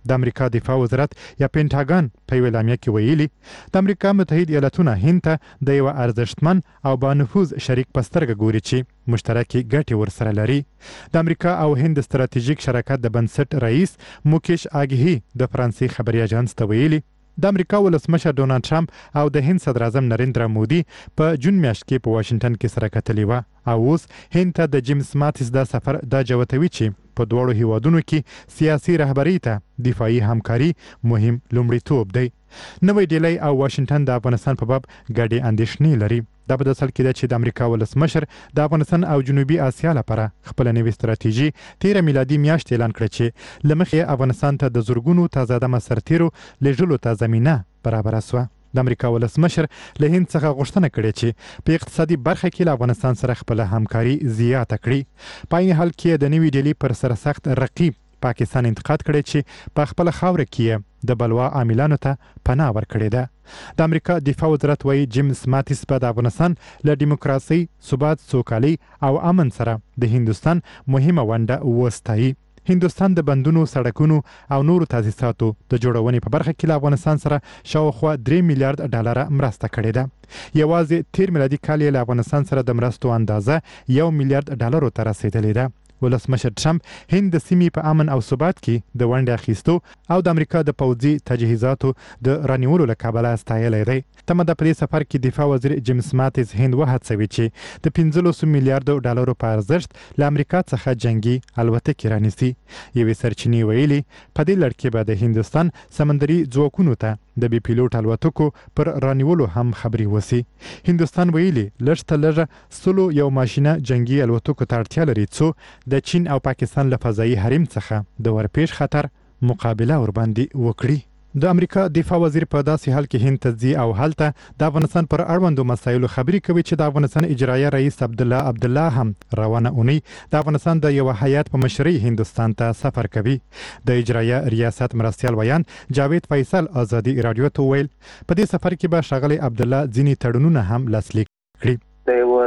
د امریکا دفاع وزارت یا پینټاګان په یوه اعلامیه کې ویلي د امریکا متحده ایالاتونه هند ته د یوه ارزښتمن او بانفوذ شریک په سترګه ګوري چې مشترکې ګټې ورسره لري. د امریکا او هند ستراتیژیک شراکت د بنسټ رئیس موکیش آګهی د فرانسې خبري اژانس ته ویلي د امریکا ولسمشر ډونالد ټرمپ او د هند صدر اعظم نریندرا مودي په جون میاشت کې په واشنگټن کې سره کتلې وه او اوس هند ته د جیمز ماتیس دا سفر دا جوتوي چې په دواړو هیوادونو کې سیاسي رهبرۍ ته دفاعي همکاري مهم لومړیتوب دی. نوی ډیلی او واشنگټن د افغانستان په باب ګډې اندېښنې لري. دا په داسې حال کې ده چې د امریکا ولسمشر د افغانستان او جنوبي اسیا لپاره خپله نوې ستراتیژي تیره میلادي میاشت اعلان کړه چې له مخې افغانستان ته د زرګونو تازه دمه سرتیرو لیږلو ته زمینه برابره سوه. د امریکا ولسمشر له هند څخه غوښتنه کړې چې په اقتصادي برخه کې له افغانستان سره خپله همکاري زیاته کړي. په عین حال کې د نوي ډیلي پر سرسخت رقیب پاکستان انتقاد کړی چې په خپل خاوره کې د بلوا عاملانو ته پناه ورکړې ده. د امریکا دفاع وزارت وایي جیمز ماتیس په د افغانستان له دیموکراسي، ثبات، سوکالي او امن سره د هندوستان مهمه ونډه وستایي. هندوستان د بندونو، سړکونو او نورو تاسیساتو د جوړونې په برخه کې له افغانستان سره شاوخوا درې میلیارډ ډالره مرسته کړې ده. یوازې تیر میلادي کال یې له افغانستان سره د مرستو اندازه یو میلیارډ ډالرو ته رسیدلې ده. ولسمشر ټرمپ هند د سیمې په امن او ثبات کې د ونډې اخیستو او د امریکا د پوځي تجهیزاتو د رانیولو له کبله ستایلی دی. تمه ده په دې سفر کې دفاع وزیر جیمز ماتیس هند وهڅوي چې د پنځلسو میلیارډو ډالرو په ارزښت له امریکا څخه جنگي الوتکې رانیسي. یوې سرچینې ویلي په دې لړ کې به د هندوستان سمندري ځواکونو ته د بي پیلوټ الوتکو پر رانیولو هم خبري وسی. هندوستان ویلي لږ تر لږه سلو یو ماشینه جنگي الوتکو ته اړتیا لري څو د چین او پاکستان له فضایي حریم څخه د ورپېښ خطر مقابله ورباندې وکړي. د امریکا دفاع وزیر په داسې حال کې هند ته ځي او هلته د افغانستان پر اړوندو مسایلو خبري کوي چې د افغانستان اجرایه رئیس عبدالله عبدالله هم روانه اونۍ د افغانستان د یوه هیات په مشرۍ هندوستان ته سفر کوي. د اجرایه ریاست مرستیال ویان جاوید فیصل ازادي راډیو ته ویل په دې سفر کې به ښاغلی عبدالله ځینې تړونونه هم لاسلیک کړي. د یوه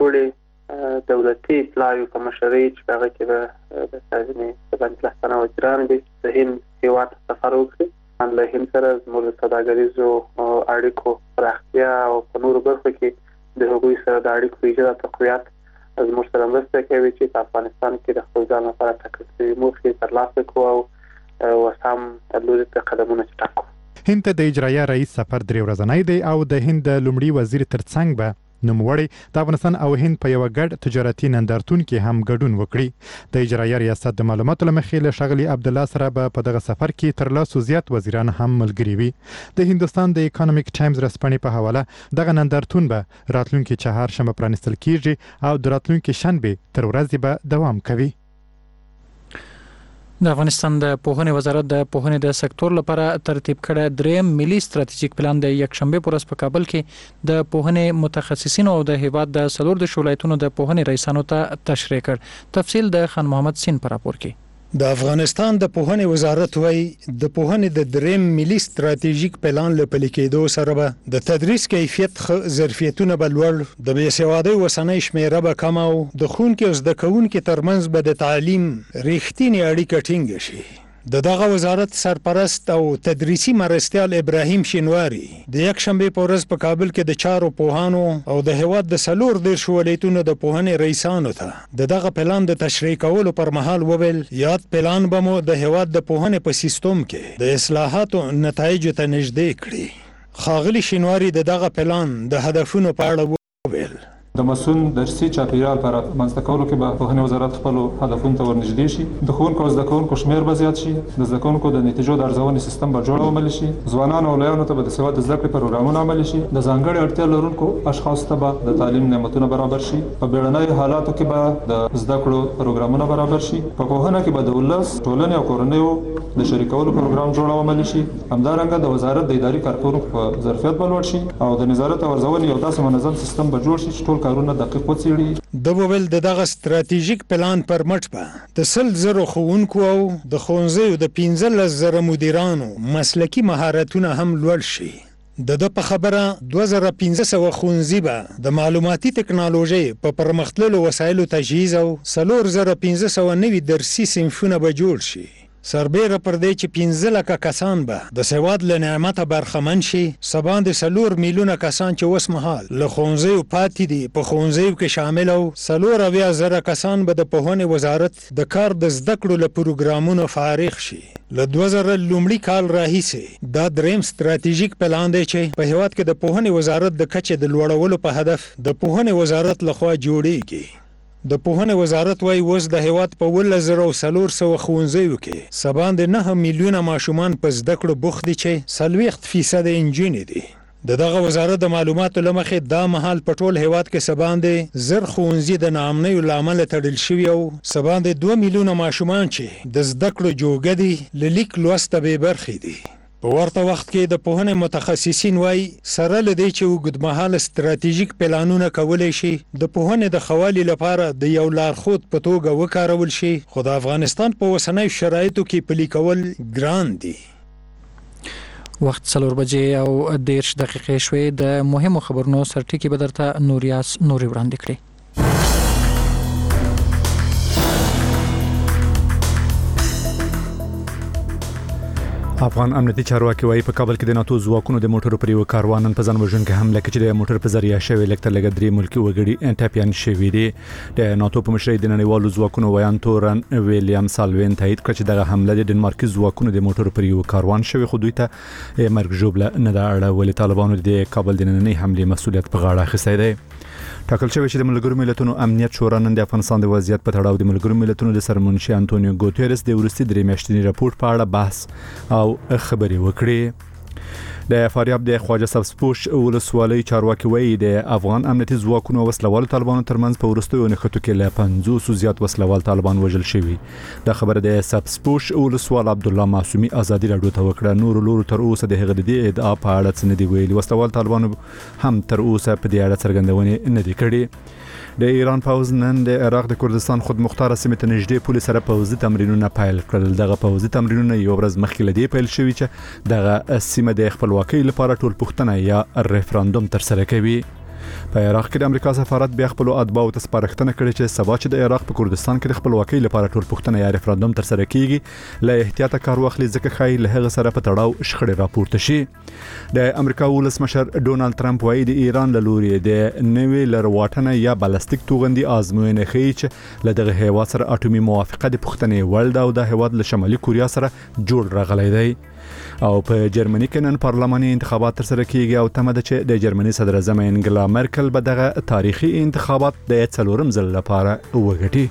لوړپوړي دولتي پلاوي په مشرۍ چې هغه کې به د کابینې باندې لس تنه وزیران دي د هند هیواد سفر وکړي. له هند سره زموږ د سوداګریزو اړیکو پراختیا او په نورو برخو کې د هغوی سره د اړیکو ایجاد تقویت زموږ سره مرسته کوي چې په افغانستان کې د خپل ځان لپاره ټاکل شوي موخې ترلاسه کړو او سم لوري ته قدمونه چټکو. هند ته د اجرایه رئیس سفر درې ورځنی دی او د هند د لومړي وزیر ترڅنګ به نوموړی د افغانستان او هند په یوه ګډ تجارتي نندارتون کې هم ګډون وکړي. د اجرایه ریاست د معلوماتو له مخې له ښاغلي عبدالله سره به په دغه سفر کې تر لسو زیات وزیران هم ملګري وي. د هندوستان د اکانومیک ټایمز رسپانې په حواله دغه نندارتون به راتلونکي چهارشنبه پرانیستل کیږي او د راتلونکي شنبې تر ورځې به دوام کوي. د افغانستان د پوهنې وزارت د پوهنې د سکتور لپاره ترتیب کړی دریم ملي ستراتیژیک پلان د یکشنبه پر ورځ په کابل کې د پوهنې متخصصینو او د هیواد د څلور د ولایتونو د پوهنې رئیسانو ته تشریح کړ. تفصیل د خان محمد سین په راپور کې. د افغانستان د پوهنې وزارت وایي د پوهنې د دریم ملي ستراتیژیک پلان له پلي کېدو سره به د تدریس کیفیت ښه، ظرفیتونه به لوړ، د بې سوادۍ اوسنۍ شمېره به کمه او د ښوونکي او زده کوونکي ترمنځ به د تعلیم رښتینې اړیکه ټینګه شي. د دغه وزارت سرپرست او تدریسي مرستیال ابراهیم شینواری د یکشنبه په ورځ په کابل کې د چارو پوهانو او د هیواد د څلور دېرش ولایتونو د پوهنې رئیسانو ته د دغه پلان د تشریح کولو پر مهال وویل یاد پلان به مو د هیواد د پوهنې په سیستم کې د اصلاحاتو نتایجو ته نږدې کړي. ښاغلي شینواری د دغه پلان د هدفونو په اړه وویل د مسون درسي چاپیریال پر منځته کولو کې به پوهنې وزارت خپل هدفونو ته ورنږدې شي. د ښوونکو او زده کوونکو شمیر به زیات شي. د زده کوونکو د نتیجو د ارزونې سیستم به جوړ عملي شي. ځوانانو او لویانو ته به د سواد زده کړې پروګرامونه عملي شي. د ځانګړي اړتیا لرونکو اشخاصو ته به د تعلیم نعمتونه برابر شي. په بیړنیو حالاتو کې به د زده کړو پروګرامونه برابر شي. په پوهنه کې به د ولس، ټولنې او کورنیو د شریکولو پروګرام جوړ عملي شي. همدارنګه د وزارت د اداري کارکونکو په ظرفیت به لوړ شي او د نظارت او ارزونې یو داسې منظم سیستم به جوړ شي چې ټول کارونه دقیق وڅېړي. د وویل د دغه ستراتیژیک پلان پر مټ به د سل زرو ښوونکو او د ښوونځیو د پنځلس زره مدیرانو مسلکي مهارتونه هم لوړ شي. د ده په خبره دوه زره پنځه سوه ښوونځي به د معلوماتي ټکنالوژۍ په پرمختللو وسایلو تجهیز او څلور زره پنځه سوه نوي درسي صنفونه به جوړ شي. سربیره پر دې چې پنځه لکه کسان به د سواد له نعمته برخمن شي. سباندې څلور میلیونه کسان چې اوس مهال له ښوونځیو پاتې دي په ښوونځیو کې شامل او څلور اویا زره کسان به د پوهنې وزارت د کار د زده کړو له پروګرامونو فارغ شي. له دوه زره لومړي کال راهیسې دا دریم ستراتیژیک پلان دی چې په هیواد کې د پوهنې وزارت د کچې د لوړولو په هدف د پوهنې وزارت لخوا جوړیږي. د پوهنې وزارت وايي اوس د هیواد په اوولس زره څلور سوه ښوونځیو کې سباندې نه میلیونه ماشومان په زده کړو بوخت دي چې څلوېښت فیصده نجونې دي. د دغه وزارت د معلوماتو له مخې دا مهال په ټول هیواد کې سباندې زر ښوونځي د ناامنیو له امله تړل شوي او سباندې دوه میلیونه ماشومان چې د زده کړو جوګه دي له لیک لوسته بې برخې دي. په ورته وخت کې د پوهنې متخصصین وایي سره له دې چې اوږدمهاله ستراتیژیک پلانونه کولی شي د پوهنې د ښه والي لپاره د یو لارښود په توګه وکارول شي، خو د افغانستان په اوسنیو شرایطو کې پلي کول ګران دي. وخت څلور بجې او دېرش دقیقې شوې. د مهمو خبرونو سرټکي به درته نوریاس نوري وړاندې کړي. افغان امنیتي چارواکي وايي په کابل کې د ناتو ځواکونو د موټرو پر یو کاروان په ځان وژونکې حمله کې چې د موټر په ذریعہ شوی لکتر لګ درې ملکی وګړي ټاپیان شوي دي. د ناتو په مشرۍ د نړیوالو ځواکونو ویان تورن ویلیام سالوین تایید کړ چې دغه حمله د ډنمارکي ځواکونو د موټرو پر یو کاروان شوی، خو دوی ته مرګ ژوبله نه ده اړولې. طالبانو د کابل د نننۍ حملې مسؤلیت په غاړه اخیستی دی. ټاکل شوی چې د ملګرو ملتونو امنیت شورا نن د افغانستان د وضعیت په تړاو د ملګرو ملتونو د سرمنشي انټونیو ګوتيرس د ورستي درې میاشتني راپور په اړه بحث او خبرې وکړي. د فاریاب د خواجه سبزپوش ولسوالۍ چارواکي وایي د افغان امنیتي ځواکونو او وسلوال طالبانو ترمنځ په وروستیو نښتو کې له پنځوس زیات وسلوال طالبان وژل شوي. دا خبره د سبزپوش ولسوال عبدالله معصومي ازادي راډیو ته وکړه. نور لورو تر اوسه د هغه د دې ادعا په اړه څه نه دی ویلي. وسلوال طالبانو هم تر اوسه په دې اړه څرګندونې نه دي کړې. د ایران پوځ نن د عراق د کردستان خود مختاره سیمې ته نږدې پولې سره پوځي تمرینونه پیل کړل. دغه پوځي تمرینونه یو ورځ مخکې له دې پیل شوي چې دغه سیمه د خپلواکۍ لپاره ټول پوښتنه یا ریفرندوم ترسره کوي. په عراق کې د امریکا سفارت بیا خپل اتباعو ته سپارښتنه کړې چې سبا چې د عراق په کردستان کې د خپلواکۍ لپاره ټول پوښتنه یا ریفرندوم ترسره کیږي له احتیاطه کار واخلي، ځکه ښایي له هغه سره په تړاو شخړې راپورته شي. د امریکا ولسمشر ډونالد ټرمپ وایي د ایران له لوري د نوې لرواټنه یا بالستیک توغندي ازموینه ښیي چې له دغه هیواد سره اټومي موافقه د پوښتنې وړ ده او د هیواد له شمالي کوریا سره جوړ راغلی دی. او په جرمني کې نن پارلماني انتخابات ترسره کیږي او تمه ده چې د جرمني صدر اعظم انګلا مرکل به دغه تاریخي انتخابات د څلورم ځل لپاره وګټي.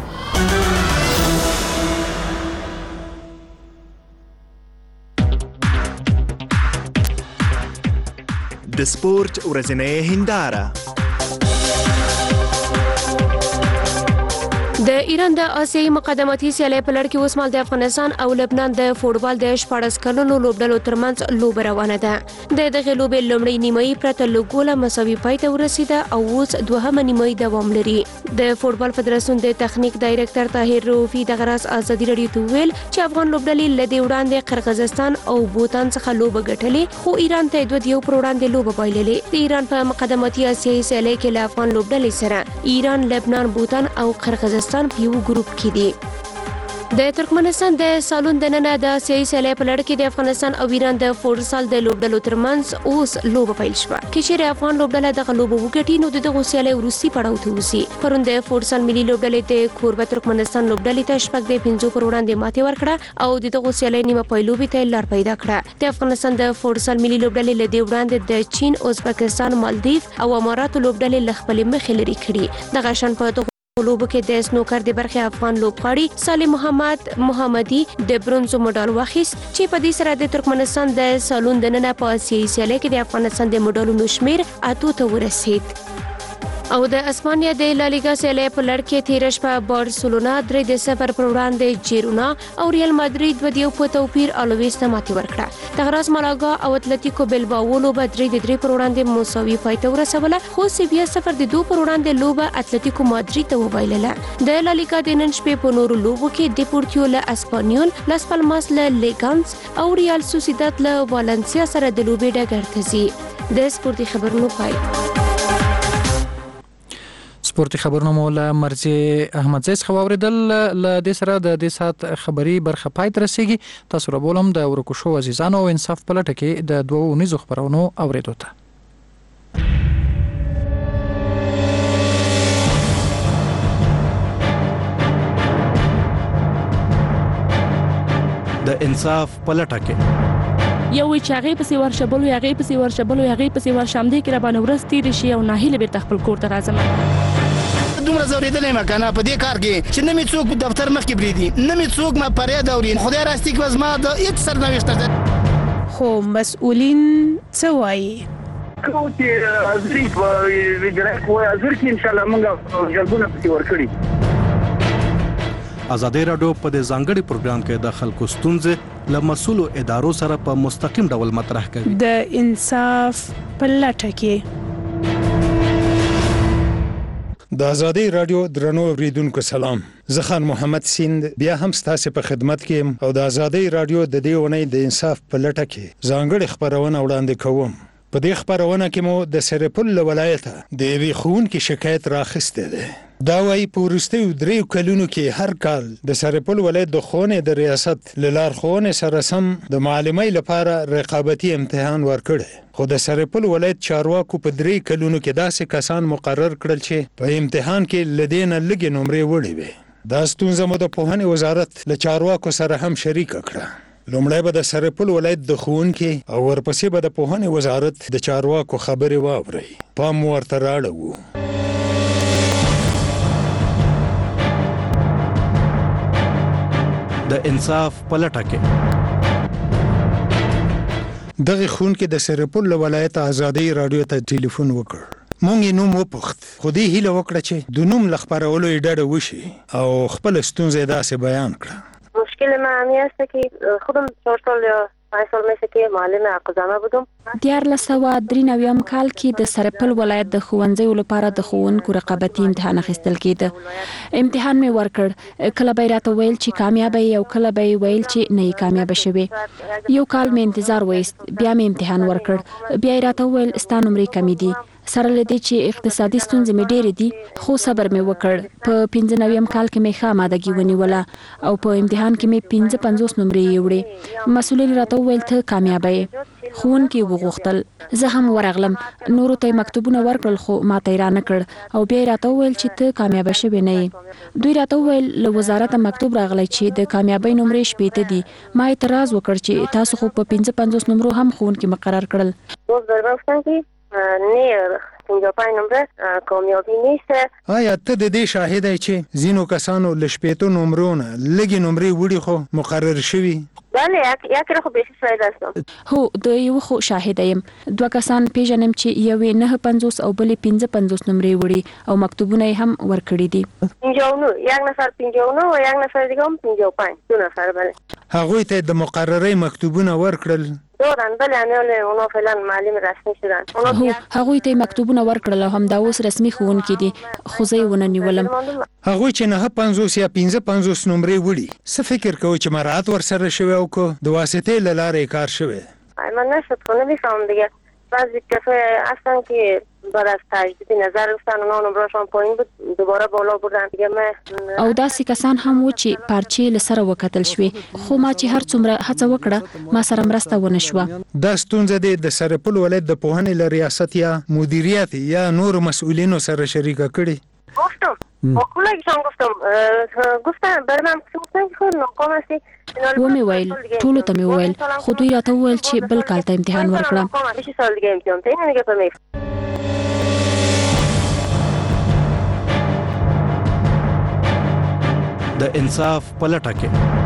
د سپورت ورځنۍ هنداره. د ایران د آسیایي مقدماتي سیالۍ په لړ کې اوس مهال د افغانستان او لبنان د فوټبال د شپاړس کلنو لوبډلو ترمنځ لوبه روانه ده. د دغه لوبې لومړۍ نیمایي پرته له ګوله مساوي پای ته ورسېده او اوس دوهمه نیمایي دوام لري. د فوټبال فدراسیون د تخنیک ډایرکټر طاهر روفي دغه راز ازادي راډیو ته ویل چې افغان لوبډلې له دې وړاندې قرغیزستان او بوتان څخه لوبه ګټلې، خو ایران ته دوه یو پر وړاندې لوبه بایللې. د ایران په مقدماتي آسیایي سیالۍ کې له افغان لوبډلې سره ایران، لبنان، بوتان او قرغیزستان په یو ګروپ کې دي. د ترکمنستان د سالون د ننه د آسیایي سیالۍ په لړ کې د افغانستان او ایران د فوټسال د لوبډلو ترمنځ اوس لوبه پیل شوه. که چیرې افغان لوبډله دغه لوبه وګټي نو د دغه سیالۍ وروستي پړاو ته وځي. پرون د فوټسال ملي لوبډلې د کوربه ترکمنستان لوبډلې ته شپږ د پنځو پر وړاندې ماتې ورکړه او د دغه سیالۍ نیمه پایلوبې ته لار پیدا کړه. د افغانستان د فوټسال ملي لوبډلې له دې وړاندې د چین، ازبکستان، مالدیف او اماراتو لوبډلې له خپلې مخې لرې کړي. دغه شان په لوبو کې د سنوکر د برخې افغان لوبغاړي صالح محمد محمدي د برونزو مډال واخیست چې په دې سره د ترکمنستان د سالون د ننه په آسیایي سیالۍ کې د افغانستان د مډالونو شمیر اتو ته ورسید. او د اسپانیا د لالیګا سیالۍ په لړ کې تیر شپه بارسلونا درې د صفر پر وړاندې جیرونا او ریال مادرید دوه یو په توپیر الویس ته ماتې ورکړه. دغه راز مالاګا او اتلتیکو بلباو لوبه درې د درې پر وړاندې مساوي پای ته ورسوله، خو سیویا صفر د دوه پر وړاندې لوبه اتلتیکو مادرید ته وبایلله. د لالیګا د نن شپې په نورو لوبو کې دیپورتیو له اسپانیول، لاس پالماس له لیګانس او ریال سوسیداد له والنسیا سره د لوبې ډګر ته ځي. د سپورتي خبرونو پای. سپورتي خبرونه مو له مرزي احمد زیس خو اوریدل ل دې سره د دې سات خبري برخه پای تر رسیدي تاسو را بولم د ورکوشو عزیزانو او انصاف په لټه کې د دوه ونیزو خبرونو اوریدو ته د انصاف په لټه کې یو چې هغه پسې ورشبلو هغه پسې ورشبلو هغه پسې ورشم دې کې را باندې ورس تیر شي او ناهیله به خپل کور ته راځم دومره زوریدلې مکنه په دې کار کې چې نه می څوک په دفتر مخ کې بریدي نه می څوک ما پرې دورین خدای راستي کې وزما د هیڅ سرنوشت ده خو مسؤلین څه وایي کوم چې ازري په ویډیو کوی ازر کې ان شاء الله موږ جلبونه پکې ورکړي ازادي رادیو په دې ځانګړي پروګرام کې د خلکو ستونزې له مسؤلو ادارو سره په مستقیم ډول مطرح کوي د انصاف په لټه کې د ازادي رادیو درنو اوریدونکو سلام زه خان محمد سیند بیا هم ستاسو په خدمت کې او د ازادي رادیو د دې ونې د انصاف په لټه کې ځانګړي خبرونه وړاندې کوم په دې خبرونه کې مو د سرپل ولایت د وی خون کې شکایت راخسته ده دا وايي پورسته درې کلونو کې هر کال د سرپل ولایت د خونې د ریاست لار خونې سره سم د معلمۍ لپاره رقابتي امتحان ورکړي خو د سرپل ولایت چارواکو په درې کلونو کې داسې کسان مقرر کړل چې په امتحان کې لدینه لګي نمرې وړي وي دا ستونزه مو د پوهنې وزارت له چارواکو سره هم شریک کړه لومړی به د سرپل ولایت د ښوونکي او ورپسې به د پوهنې وزارت د چارواکو خبرې واورئ پام ورته راړو د انصاف په لټه کې دغه ښوونکي د سرپل ولایت ازادي رادیو ته ټلیفون وکړ مونږ یې نوم وپوښت خو دې هیله وکړه چې د نوم له خپرولو یې ډډه وشي او خپل ستونزې داسې بیان کړه مشکل من همی است که خودم چهار سال یا پنج سال میشه که معلم حقوق‌زنه بودم. دیارلس سوه درې نویم کال کې د سرپل ولایت د ښوونځیو لپاره د ښوونکو رقابتي امتحان اخیستل کېده امتحان مې ورکړ کله به یې راته ویل چې کامیابه یې او کله به یې ویل چې نه یې کامیابه شوې یو کال مې انتظار وایست بیا مې امتحان ورکړ بیا یې راته ویل ستا نمرې کمې دي سره له دې چې اقتصادي ستونزې مې ډېرې دي خو صبر مې وکړ په پنځه نویم کال کې مې ښه آمادګي ونیوله او په امتحان کې مې پنځه پنځوس نمرې یوړې مسؤلین راته وویل ته کامیابه یې ښوونکي وغوښتل زه هم ورغلم نورو ته مکتوبونه ورکړل خو ما ته یې رانه کړ او بیا یې راته وویل چې ته کامیابه شوې نه یې دوی راته وویل له وزارته مکتوب راغلی چې د کامیابۍ نمرې شپېته دي ما اعتراض وکړ چې تاسو خو په پنځه پنځوس نمرو هم ښوونکي مقرر کړل نه پنځه پنځه نمره کامیابی نیست آیا ته د دې شاهد یې چې زینو کسانو ل شپېتو نمرونه لګي نمرې وړي خو مقرر شوي بله یک یک را خو بیشتر شاهد هستم هو د یو خو شاهد یم دوه کسان پیژنم چې یوې نه پنځوس او بلې پنځه پنځوس نمرې وړي او مکتوبونه یې هم ورکړي دي پنځه و نه یک نفر پنځه و نه و یک نفر دیگه هم پنځه و پنج دو نفر بله هغوی ته د مقررې مکتوبونه ورکړل دوران بله همیول اونا فعلا معلم رسمی شدن هو هغوی ته مکتوبونه ورکړل او همدا اوس رسمي ښوونکي دي خو زه یې ونه نیولم هغوی چې نه پنځوس یا پنځه پنځوس نمرې وړي څه فکر کوي چې مراعات ورسره شوی او که د واسطې له لارې کار شوی من نشد خو نمیفهمم دیگه بعضی کسای هستن که بعد از تجدید نظر گفتن اونا نمرهشان پایین بود دوباره بالا بردن دیگه من او داسې کسان هم و چې پارچې له سره وکتل شوې خو ما چې هر څومره هڅه وکړه ما سره مرسته ونه شوه دا ستونزه د سرپل ولایت د پوهنې له ریاست یا مدیریت یا نور مسئولینو سره شریکه کړي گفتم با کلگیشان گفتم گفتن برای من گفتن که خود ناکام هستی و می ویل ټولو ته می ویل خو دوی راته وویل چې بل کال ته امتحان ورکړم بیشتر سال دیگه امتحان ته اینه دیگه پرمیف د انصاف په لټه کې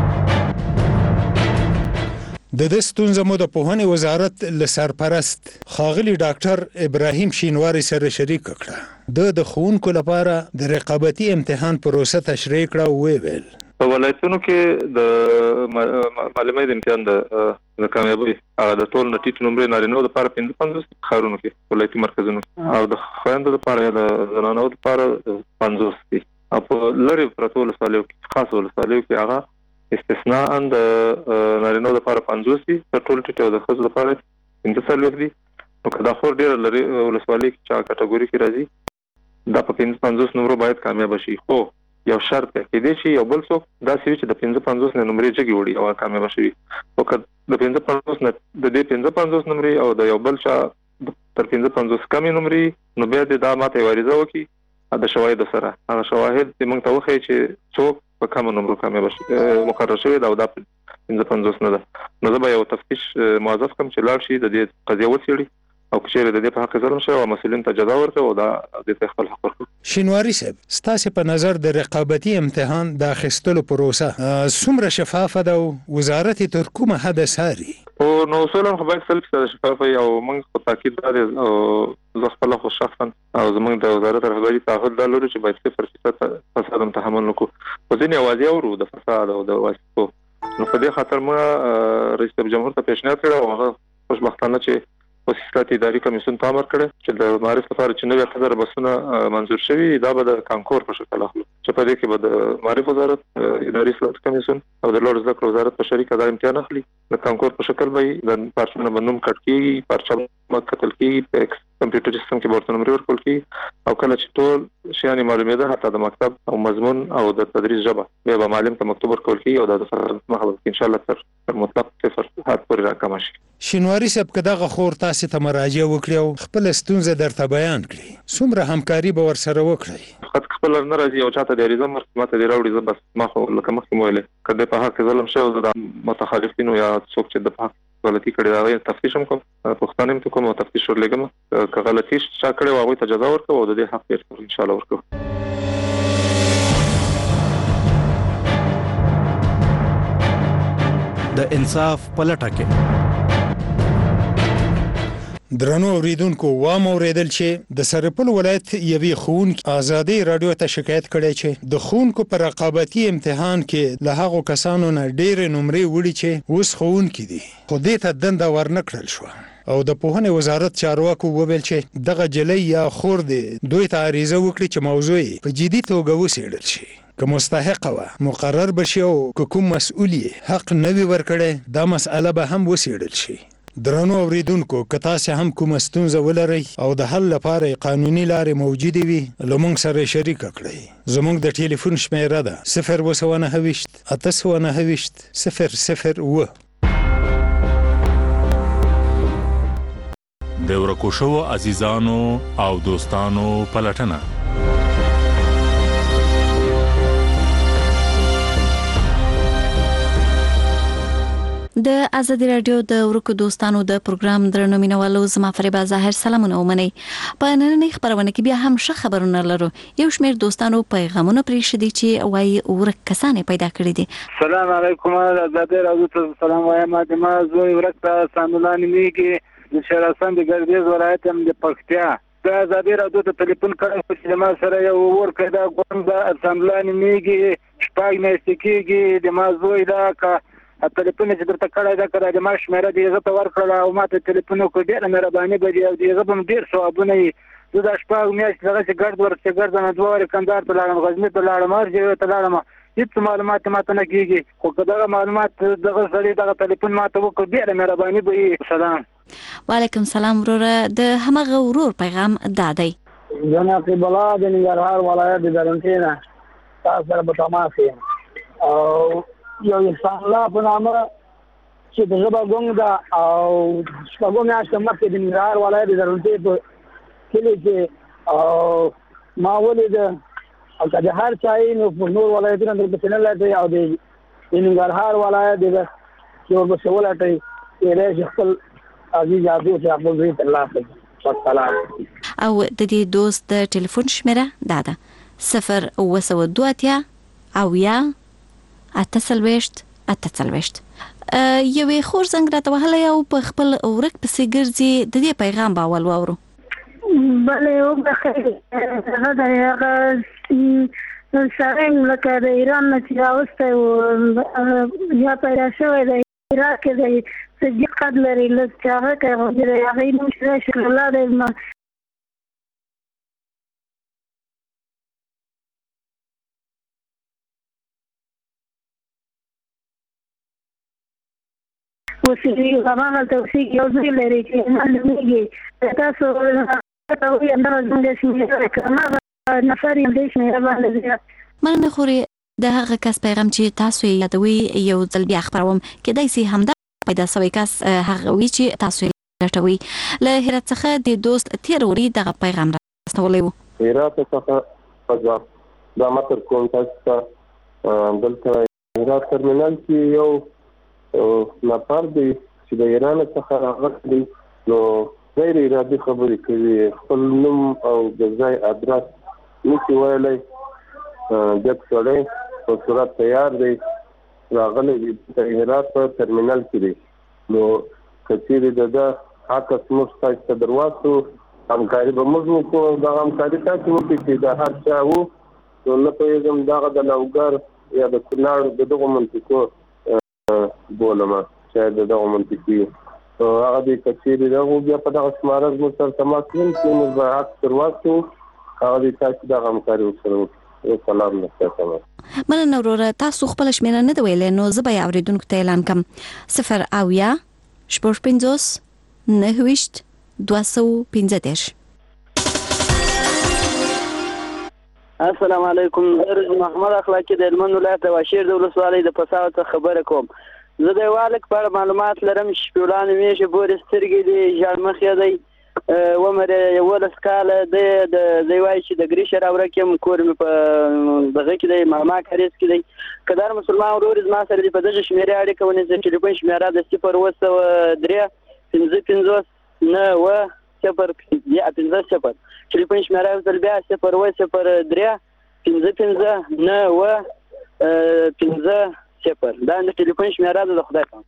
د دې ستونزه مو د پوهنې وزارت له سرپرست ښاغلي ډاکټر ابراهیم شینواری سره شریک کړه د د ښوونکو لپاره د رقابتي امتحان پروسه تشریح کړه او ویل په ولایتونو کې د معلومات امتحان د کامیابی هغه د ټول نتیجې نمرې نارینه لپاره پنځه پنځوس ښارونو کې ولایتي مرکزونو او د خویندو لپاره د زنانو لپاره پنځوس دي او په لري پرتو ولسوالیو کې خاص ولسوالیو کې هغه استثناء د نارینه لپاره پنځوس دي تر ټولو ټیټه او د ښځو لپاره پنځه څلوېښت دي نو که دا خور ډېره لري ولسوالۍ کې چا کټګوري کې راځي دا په پنځه پنځوس نمبر باید کامیاب شي. خو یو شرط دی کې دې چې یو بل څوک دا سوي چې د پنځه پنځوس نمبرې جګي وړي او کامیاب شي. او که د پنځه پنځوس نه د دې پنځه پنځوس نمبرې او د یو بل چا تر پنځه پنځوس کمې نمبرې نو بیا د دا ماته وریځه وکي د شواهد سره هغه شواهد موږ ته وخی چې څوک په کوم نمبر کامیاب شي مقرر شوی دا او دا پنځه پنځوس نه ده. نو زه به یو تفتیش موظف کوم چې لاړ شي د دې قضیه وڅېړي او که چیرې د دې په حق ظلم شوی او مسؤلین ته جزا ورکړي او دا د ته خپل حق ورکړي. شینواری صاحب ستاسو په نظر د رقابتي امتحان د اخیستلو پروسه څومره شفافه ده او وزارت تر کومه حد ساري؟ او نو اصولا خو باید سلف سره شفافه او موږ خو تاکید لري او زه خپل خو شخصا او زموږ د وزارت رهبری تعهد لري چې باید صفر فیصد فساد هم تحمل وکړو. خو ځینې اوازې اورو د فساد او د واسطو نو په دې خاطر موږ رئیس جمهور ته پیشنهاد کړو او هغه خوشبختانه چې وسیلات اداري کمیسیون ته امر کړی چې د معرفت لپاره چې نوې هزار بسونه منظور شوي دا به د کانکور په شکل اخلو چې په دې کې به د معرفت وزارت اداري اصلاحات کمیسیون او د لوړ زده کړو وزارت په شریکه دا امتحان اخلي. د کانکور په شکل به د پارچونه به نوم کټ کېږي پارچه به کتل کېږي په کمپیوټر سیستم کې ورته نمرې ورکول کېږي او کله چې ټول شیان معلومېده حتی د مکتب او مضمون او د تدریس ژبه بیا به معلم ته مکتوب ورکول کېږي او دا د فساد مخه به ان شاء الله تر مطلق صفر حد پورې راکم شي. شینواری صاحب که دغه خور تاسو ته مراجعه وکړي او خپل ستونزه درته بیان کړي څومره همکاري به ورسره وکړي؟ خط خپل نه راځي او چاته د ریزم مرتبه دی راوړي زه بس ما خو لکه مخکې مو ویلې کله په حق ظلم شوی د متخالفینو یا څوک چې د حق غلطي کړې دا غي تفتیش هم کوم پښتانه هم کوم تفتیش ورلګم که غلطي چا کړې واغوي ته جزا ورکړو او د دې حق یې ان شاء الله ورکړو. د انصاف پلټه کې درنو اوریدونکو وام اوریدل چې د سرپل ولایت یوې ښوونکي ازادي رادیو ته شکایت کړی چې د ښوونکو په رقابتي امتحان کې له هغو کسانو نه ډېرې نمرې وړي چې اوس ښوونکي دي خو دې ته دنده ورنکړل شوه او د پوهنې وزارت چارواکو وویل چې دغه جلی یا خور دی دوی ته عریضه وکړي چې موضوع یې په جدي توګه وڅېړل شي که مستحق وه مقرر بشي او که کوم مسؤل حق نه وي ورکړی دا مسئله به هم وڅېړل شي. درنو اوریدونکو که تاسو هم کوم ستونزه ولرئ او د حل لپاره قانوني لارې موجودې وي له موږ سره شریک کړئ. زموږ د ټلیفون شمیره ده صفر اووه نهه اته سوه نهه صفر صفر اووه. د ورکو شوو عزیزانو او دوستانو پلټنه د ازادي رادیو د ورکو دوستانو د پروګرام درنو مینوالو زما فریبا ظاهر سلامونه ومني. په نننۍ خبرونه کې بیا هم ښه خبرونه لرو. یو شمېر دوستانو پیغامونه پرېښي دي چې وایي ورک کسان پیدا کړي دي. سلام علیکم ازادي رادیو ته سلام وایم ما زوی ورک ساملان میږي د شراسان د ګردیز ولایت هم د پکتیا د ازادي رادیو ته ټلیفون کړی چې ما سره یو ورک دا کوم د ساملان میږي شپږ میاشتې کېږي د ما زوی دا کا ټلیفون چې درته کړی دا کړه د ما شمیره دې هغه ته ورکړله او ما ته ټلیفون وکړ ډېره مهرباني به دي او د هغه به م ډېر ثوابونه وي. زه دا شپږ میاشتې دغسې ګرد ورپسې ګرځم دوه وارې کندهار ته لاړم غزني ته لاړم هر ځای ته لاړم هېڅ معلومات ما ته نه کېږي خو که دغه معلومات دغه سړي دغه ټلیفون ما ته وکړ ډېره مهرباني به وي. سلام. وعلیکم سلام وروره د همغه ورور پیغام دا دی. زه نقیب الله د ننګرهار ولایت د درنټې نه تاسو سره په تماس یم او یو احسان الله په نامه چې د ژبه ګونګ ده او شپږو میاشتو مخکې د ننګرهار ولایت د درنټې په کلي کې او ما ولیده او که د هر چا یې نو په نور ولایتونه درپسې نه لټوي او د ننګرهار ولایت د چې ورپسې ولټوي کېدای شي خپل عزیز عزیز چې خپل زوی ترلاسه کړي. والسلام. او د دې دوست د ټلیفون شمیره دا ده صفر اووه سوه دوه اتیا اویا اته څلوېښت اته څلوېښت. یوې خور زنګ راته وهلی او په خپل ورک پسې ګرځي د دې پیغام به اول واورو. بله وبخیر هغه د هغه سړی لکه د ایران نه چې راوستی و یا پیدا شوی دی عراق کې دی څه قد لري لږ چې هغه کوي د هغې نوم چې شکر الله دی وسیلې هغه توثیق یو ځای لري چې معلومیږي تاسو ته وایي همدغه څنګه چې نفر یې دې شمېره باندې زیات. مننه خوري د هغه کس پیغام چې تاسو یې یادوي یو ځل بیا خبروم کېدای شي همدا پیدا سوی کس هغه وی چې تاسو یې لټوي. له هرات څخه د دوست تیر وری دغه پیغام راستولی و. هرات څخه فضا دا متر کوم تاسو ته دلته هرات ترمینل کې یو نفر دی چې د ایران څخه راغلی نو غیر ارادي خبرې کوي خپل نوم او د ځای ادرس نشي ویلی جګ سړی په صورت تیار دی راغلی دی د هرات په ترمینل کې دی نو که چیرې د ده عکس موږ تاسو ته درواستو همکاري به موږ وکړو دغه همکاري تاسو وکړئ چې د هر چا وو نو نه پوهېږم دغه د لوګر یا د کونړ د دغو منطقو بولم شاید د دغو منطقي نو هغه دی که چیرې دغو بیا په دغه شماره زموږ سره تماس کړم چې موږ به عکس درواستو هغه دی تاسو دغه همکاري ورسره وکړو. سلام نشته. مننه وروره تاسو خپله شمېره نه ده ویلی نو زه به یې اورېدونکو ته اعلان کړم. صفر اویا شپږ پنځوس نهه ویشت دوه سوه پنځه دېرش. السلام علیکم. زه محمد اخلاقي د هلمند ولایت د واشیر د ولسوالۍ د پساو څخه خبره کوم. زه د یوه هلک په اړه معلومات لرم چې شپېلانې میاشتې پورې سترګې دي ژړمخی دی عمر یې یولس کاله دی دی وایي چې د ګریشه راورک یم کور مې په دغه کې دی ماما کاریز کې دی که دا مسلمان ورور زما سره دی په دغه شمېرې اړیکه ونیسي ټلیفون شمېره د صفر اوه سوه درې پنځه پنځوس نه اوه صفر پنځه صفر ټلیفون شمېره یو ځل بیا صفر اوه صفر درې پنځه پنځه نه اوه پنځه صفر دا د ټلیفون شمېره ده د خدای په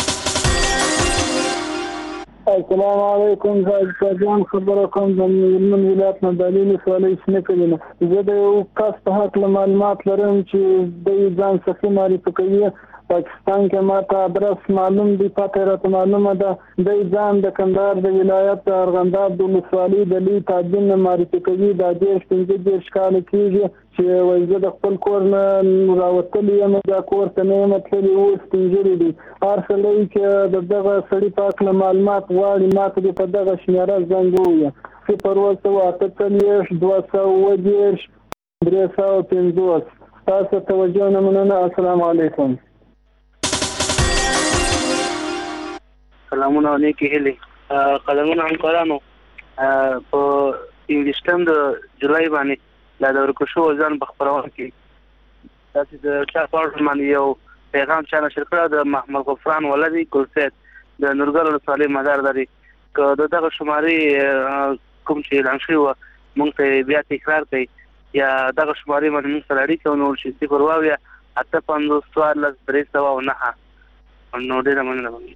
السلام علیکم. زه جان خبره کوم د هلمند ولایت نه د علي ولسوالۍ شنه کلي. زه د یو کس په هکله معلومات لرم چې دی ځان سخي معرفي کوي پاکستان کې ماته ادرس معلوم دی پته راته معلومه ده دی ځان د کندهار د ولایت د ارغنداب د ولسوالۍ د لوی تابعین معرفي کوي دا دېرش پنځه دېرش کاله کېږي چې وایي زه د خپل کور نه راوتلی یم دا کور ته نه یم تللی اوس سپین ږیری دی هر سړی چې د دغه سړي په هکله معلومات غواړي ماته دې په دغه شمېره زنګ ووایه صفر اوه سوه اته څلوېښت دوه سوه اووه دېرش درې سوه پنځوس. تاسو توجه نه مننه. السلام علیکم. سلامونه نیکی هیلې قدمونه همکارانو په انګلیشتم د جولای باندې دا د ورکشو ځان په خپرونه کې تاسو د چا په اړه باندې یو پیغام چا نشر کړی د محمد غفران ولدي ګلسید د نورګل ولسوالۍ مدار لري که د دغه شمارې کوم چې اعلان شوي وه موږ ته بیا تکرار کړئ یا دغه شمارې باندې موږ سره اړیکه ونیول شي صفر اووه اته پنځوس څوارلس درې سوه او نهه نو ډېره مننه.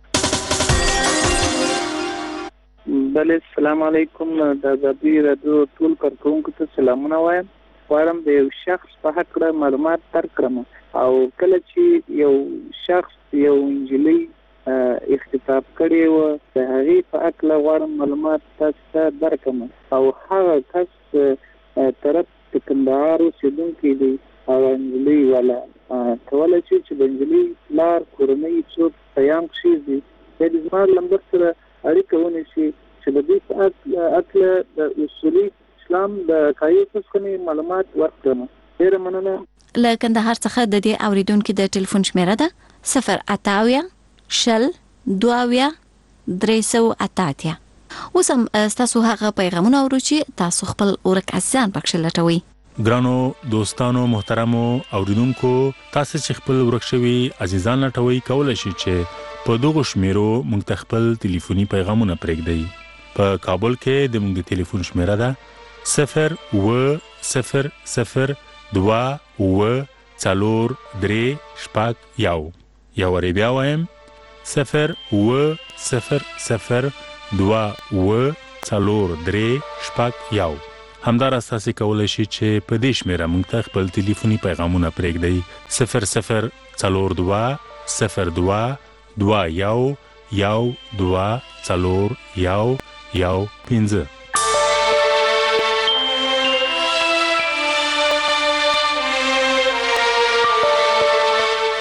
بله السلام علیکم. د ازادي راډیو ټول کارکونکو ته سلامونه وایم. غواړم د یو شخص په هکله معلومات درکړم او کله چې یو شخص یو نجلۍ اختطاف کړې وه د هغې په هکله غواړم معلومات تاسو ته درکړم او هغه کس طرف د کندهار اوسېدونکی دی هغه نجلۍ والا کولی شي چې د نجلۍ پلار کورنۍ څوک پیام کښېږدي بیا د زما نمبر سره اړیکه ونیسي چې د دوی په هکله د اصولي اسلام د قاعدې څخه معلومات ورکړم. ډېره مننه. له کندهار څخه د دې اورېدونکي د ټلیفون شمېره ده صفر اته اویا شل دوه اویا درې سوه اته اتیا. اوس هم ستاسو هغه پیغامونه اورو چې تاسو خپل ورک عزیزان پکښې لټوئ. ګرانو دوستانو محترمو اوریدونکو تاسو چې خپل ورک شوي عزیزان لټوئ کولی شئ چې په دغو شمیرو موږ ته خپل ټلیفوني پیغامونه پرېږدئ. په کابل کې د موږ د ټلیفون شمیره ده صفر اوه صفر صفر دوه اوه څلور درې شپږ یو. یو وارې بیا وایم صفر اوه صفر صفر دوه اوه څلور درې شپږ یو. همداراز تاسو کولی شئ چې په دې شمیره موږ ته خپل ټلیفوني پیغامونه پرېږدئ صفر صفر څلور دوه صفر دوه دوه یو یو دوه څلور یو یو پنځه.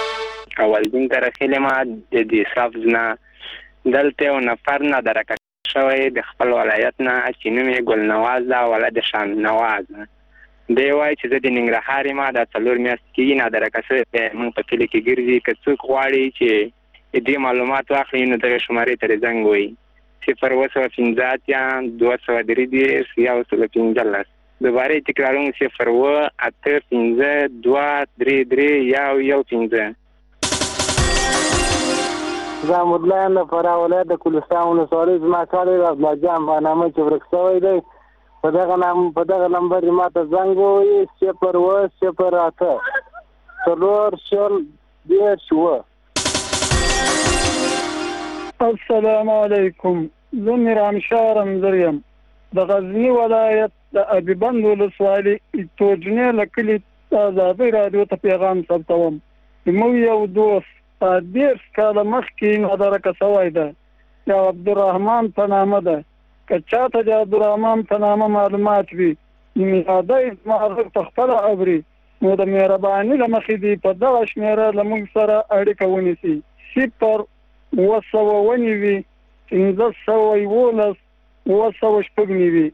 والدین ته رسیدلې ما د دې صاف نه دلته یو نفر نه درکه شوی د خپل ولایت نه چې نوم یې ګلنواز ده ولد شان نواز. دی وایي چې زه د ننګرهار یم، دا څلور میاشتې کېږي نادرکه شوی موږ په کلي کې ګرځي. که څوک غواړي چې دې معلومات واخلي نو دغې شمارې ته زنګ ووهي صفر اوه سوه پنځه اتیا دوه سوه درې دېرش یو سل پنځلس. دوباره یې تکراروم صفر اوه اته پنځه دوه درې درې یو یو پنځه. زه مدلا یم د فراه ولایت د کلستان ولسوالۍ. زما کار دی عبدالله جان په نامه چې ورک شوی دی. په دغه نام په دغه نمبر یې ما ته زنګ ووهي صفر اوه صفر اته څلور شل دېرش اوه. السلام علیکم. زه میرانشاه رمزر یم د غزني ولایت د ابيبند ولسوالۍ توجنې له کلي ازادۍ راډیو ته پیغام ثبتوم. زموږ یو دوست په دېرش کاله مخکې نادرکه شوی ده، یو عبدالرحمن په نامه ده. که چاته د عبدالرحمن په نامه معلومات وي نو یادی زما غږ په خپله اوري نو د مهرباني له مخې دې په دغه شمېره له موږ سره اړیکه ونیسي. صفر اوه سوه ونیوي پنځه سوه یولس اوه سوه شپږ نوي.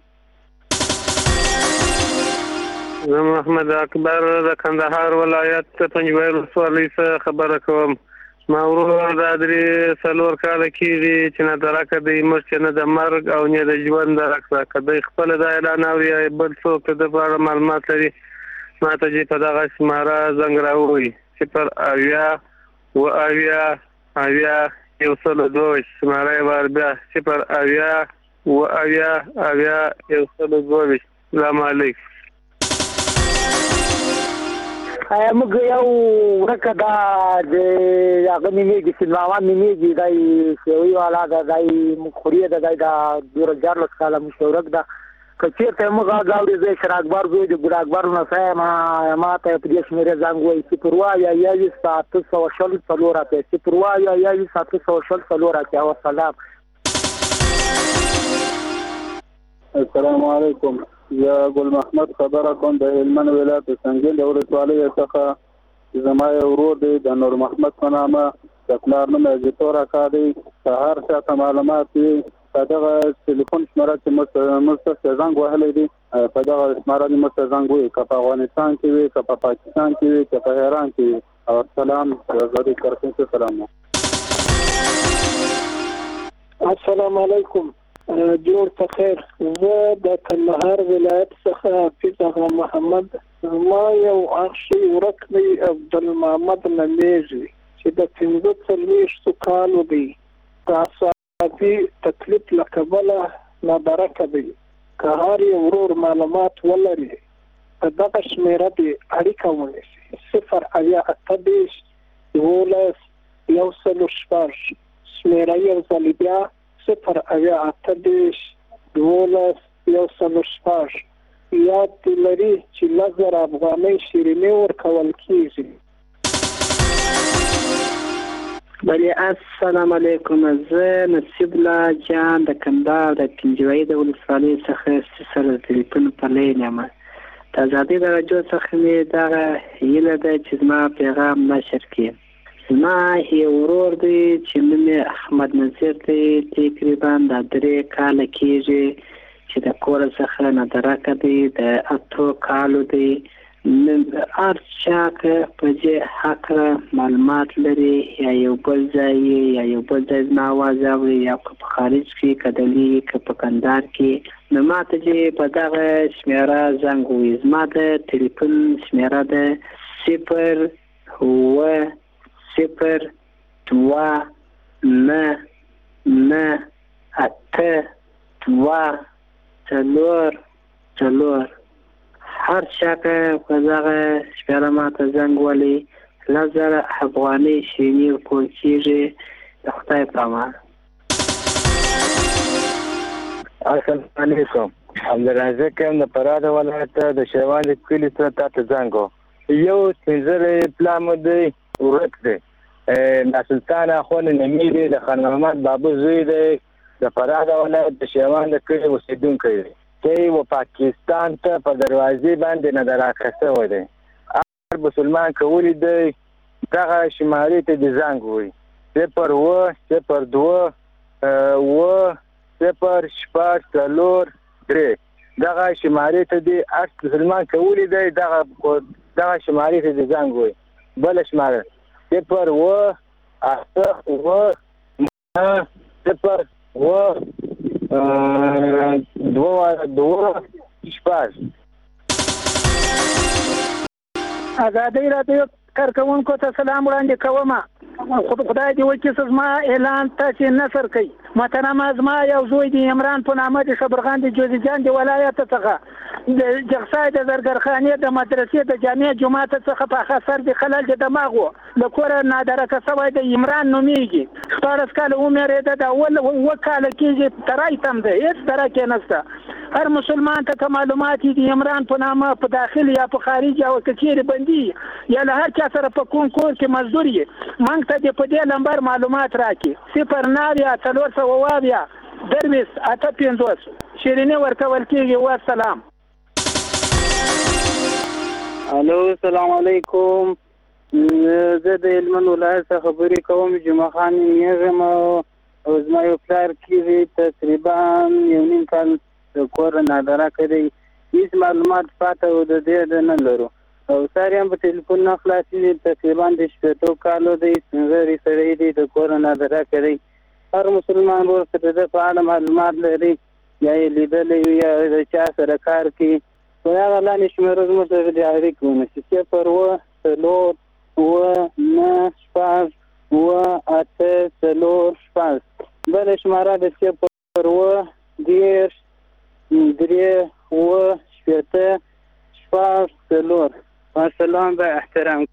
زه محمد اکبر د کندهار ولایت پنجوایل ولسوالۍ څخه خبره کوم. ما ورور دا درې څلور کاله کېږي چې نادرکه دی، موږ چې نه د مرګ او نه د ژوند درک ده. که دی خپله دا اعلان اوري یا بل څوک د ده په اړه معلومات لري ما ته چې په دغه شماره زنګ راووهي صفر اویا اوه اویا اویا یو سل دوه ویشت. شماره یې وار بیا صفر اویا اوه اویا اویا یو سل دوه ویشت. سلام علیکم. موږ یو ورکه دا د هغه نومېږي سلماوان نومېږي دی سیوي والا ده دی مخوري ده دی دا دیارلس کاله مشورک ده. که چېرته موږ غږ اوري زه شر اکبر زوی د ګل اکبر نسی یم ما ته په دې شمېرې زنګ ووایي صفر اوه اویا یوویشت اته سوه شل څلور اتیا صفر اوه اویا یوویشت اته سوه شل څلور اتیا. وسلام. السلام علیکم. زه ګل محمد خبره کوم د هلمند ولایت د سنګین د ولسوالۍ څخه. زما یو ورور دی د نور محمد په نامه، د پلار نوم یې زیتور اکا دی. که هر چاته معلومات وي په دغه ټلیفون شماره چې موږ ته زنګ وهلی دی په دغه شماره دې موږ ته زنګ ووهي، که په افغانستان کې وي که په پاکستان کې وي که په ایران کې وي. السلام علیکم. سلام. السلام علیکم. جوړ په خیر. زه د کندهار ولایت څخه حافظ اغا محمد. ما یو اخشي ورک دی عبدالمحمد نمیږي چې د پنځه څلوېښتو کالو دی. د اعصابي تکلیف له کبله نادرکه دی. که هر یو ورور معلومات ولري په دغه شمېره دې اړیکه ونیسي صفر اویا اته دېرش یولس یو سل شپږ. شمېره یو ځلې بیا صفر اویا اته دېرش یولس یو سل شپږ. یاد دې لري چې لس زره افغانۍ شیریني ورکول کېږي. بله السلام علیکم. زه نصیب الله جان د کندهار د پنجوایي د ولسوالۍ څخه سره تلیفون په لین یم. د ازادۍ د راډیو څخه مې دغه هیله ده چې زما پیغام نشر کړي. زما یو ورور دی چې نوم یې احمد نظیر دی. تقریبا د درې کاله کېږي چې د کور څخه نادرکه دی. د اتو کالو دی. هر چا که په دې هکله معلومات لري یا یو بل ځای یا یو بل ځای زما اواز اوري یا که په خارج کې که دلي که په کندهار کې نو ما ته چې په دغه شمېره زنګ ووهي. زما د تلیفون شمېره ده صفر اوه صفر دوه نه نه اته دوه څلور څلور. هر چا که په دغه شمېره ما ته زنګ ولي لس زره افغانۍ شیریني ورکول کېږي. د خدای په امان. السلام علیکم. عبدالرزاق یم د فراه ولایت د شیوان کلي څخه تاته زنګ و. یو سپین زری پلار مو دی ورک دی. ناسلطان اخوان نمي دی د خان محمد بابو زوی دی. د فراه ولایت د شیوان د کلي اوسېدونکی دی. دی و پاکستان ته په دروازې باندې نادرکه شوی دی. هر مسلمان که ولیدی دغه شمارې ته دې زنګ ووهي صفر اوه صفر دوه اوه صفر شپږ څلور درې دغه شمارې ته دې اټ سلمان کولی دی دغه دغه شمارې ته دې زنګ ووایي. بله شماره صفر اوه اته اوه صفر اوه دوه دوه شپږ. ازادي راډیو کارکونکو ته سلام وړاندې کوم. خدای دې وکړي چې زما اعلان تاسې نشر کړئ. محترمه زما یو زوی دی عمران په نامه د شبرغان د جوزجان د ولایت څخه د جغسای د زرګرخانې د مدرسې د جامع جماعت څخه په خسر د خلل د دماغ و له کوره نادرکه سوی د عمران نومیږي. شپاړس کاله عمر یې د اول اوه کاله کېږي ترای تم دی هېڅ درکې نشته. هر مسلمان ته معلومات د عمران په نامه په داخل یا په خارج او کچېرې بندي یا له هر چا سره په کوم کور کې مزدور یې موږ ته دې په دې لمبر معلومات راکړي. صفر نهه یا څلور سوه اویا درویشت اته پنځوس شیریني ورکول کېږي. والسلام. الو السلام علیکم. زه د هلمند ولایت څخه خبرې کوم. جمعه خان نومیږم او زما یو پلار کېږي تقریبا یو نیم کال د کور نادره کړی. هېڅ معلومات پاته او د دې د نه لرو او ساري هم په ټلیفون نه خلاصېږي. تقریبا د شپېتو کالو دی سپینږیری سړی دی د کور نادره کړی. هر مسلمان ورور که د ده په اړه معلومات لري یا یې لیدلی وي یا د چا سره کار کوي په هغه لاندې شمېره زموږ سره د اړیکې ونیسي. صفر اوه څلور اوه نهه شپږ اوه اته څلور شپږ. بله شماره د صفر اوه دېرش درې اوه شپېته شپږ څلور. سلام به احترام.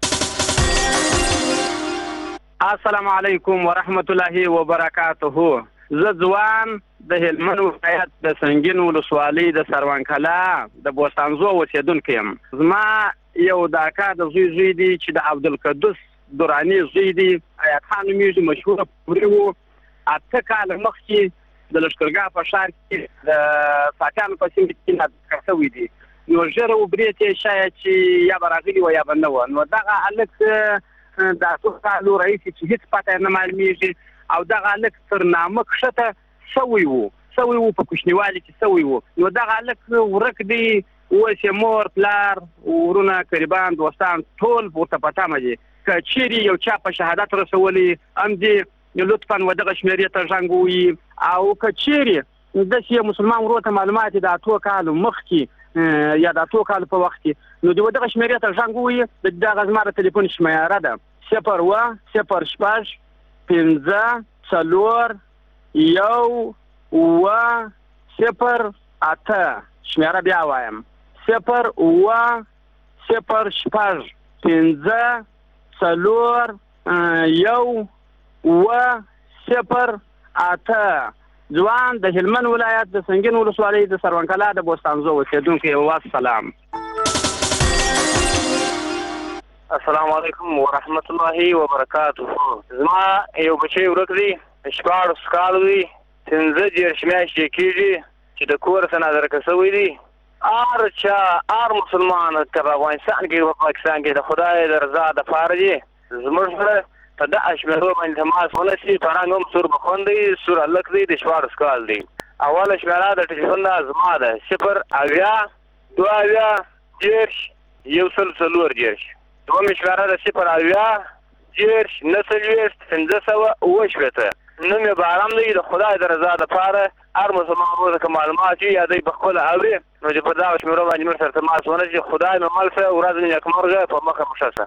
السلام علیکم ورحمت الله وبرکاته. زه ځوان د هلمند ولایت د سنګین ولسوالۍ د سروان کلا د بوستانزو اوسېدونکی یم. زما یو د اکا د زوی زوی دی چې د عبدالقدوس دراني زوی دی ایات خان نومیږي مشهوره پورې و. اته کاله مخکې د لښکرګاه په ښار کې د فاتحانو په سیمه کې ناطقه شوی دی. نو ژر وبرېت یې شاید چې یا به راغلي وه یا به نه وه. نو دغه هلک د اتو کالو راهیسې چې هېڅ پته یې نه معلومېږي او دغه هلک تر نامه کښته سوی و سوی و په کوچنیوالي کې سوی و. نو دغه هلک ورک دی. اوس یې مور پلار ورونه قریبان دوستان ټول ورته په تمه دي. که چیرې یو چا په شهادت رسولی هم دې لطفا و دغه شمېرې ته زنګ ووایي او که چیرې داسې یو مسلمان ورور ته معلومات د اتو کالو مخکې یا د اتو کالو په وخت کې نو د دغه شمېرې ته زنګ ووایي. دغه زما د تلیفون شمېره ده صفر اوه صفر شپږ پنځه څلور یو اوه صفر اته. شمېره بیا وایم صفر اوه صفر شپږ پنځه څلور یو اوه صفر اته. ځوان د هلمند ولایت د سنګین ولسوالۍ د سروان کلا د بوستانزو اوسېدونکی. والسلام. السلام علیکم ورحمت الله وبرکاته. زما یو بچی ورک دی شپاړس کالو دی پنځه دېرش میاشتې کېږي چې د کور څخه نادرکه شوی دی. هر چا هر مسلمان که په افغانستان کې په پاکستان کې د خدای د رضا دپاره دی زموږ سره په دغه شمېرو باندې تماس ونیسي. فرهنګ هم سور بخون دی سور هلک دی د شپاړس کال دی. اوله شمېره د ټلیفون نه زما ده صفر اویا دوه اویا دېرش یو سل څلور دېرش. دومې شمېره د صفر اویا دېرش نهه څلوېښت پنځه سوه اوه شپېته. نوم یې بارم دی د خدای د رضا دپاره. هر مسلمان ورور که معلومات وي یا دی پخپله اوري نو چې په دغه شمېرو باندې موږ سره تماس ونیسي. خدای مو مل شه ورځ مې نیکمرغه په مخه مو ښه شه.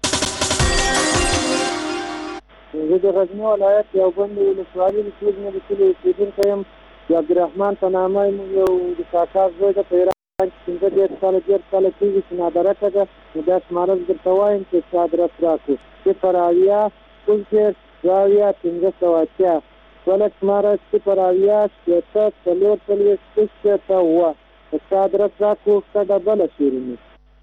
زه د غزني ولایت یو بندې ولسوالۍ د سوزمې د کلي اوسېدونکی یم. د عبدالرحمن په نامه یو د کاکا زوی ده په ایران کې پنځه دېرش کاله دېرش کاله کېږي چې نادرکه ده. نو دا شماره زه درته وایم چې څه ادرس راکړو. صفر اویا شپږ دېرش دوه اویا پنځه سوه اتیا. بله شماره صفر اویا شپېته څلور څلوېښت شپږ شپېته اووه. که څه ادرس راکړو ښه ډبله شیریني.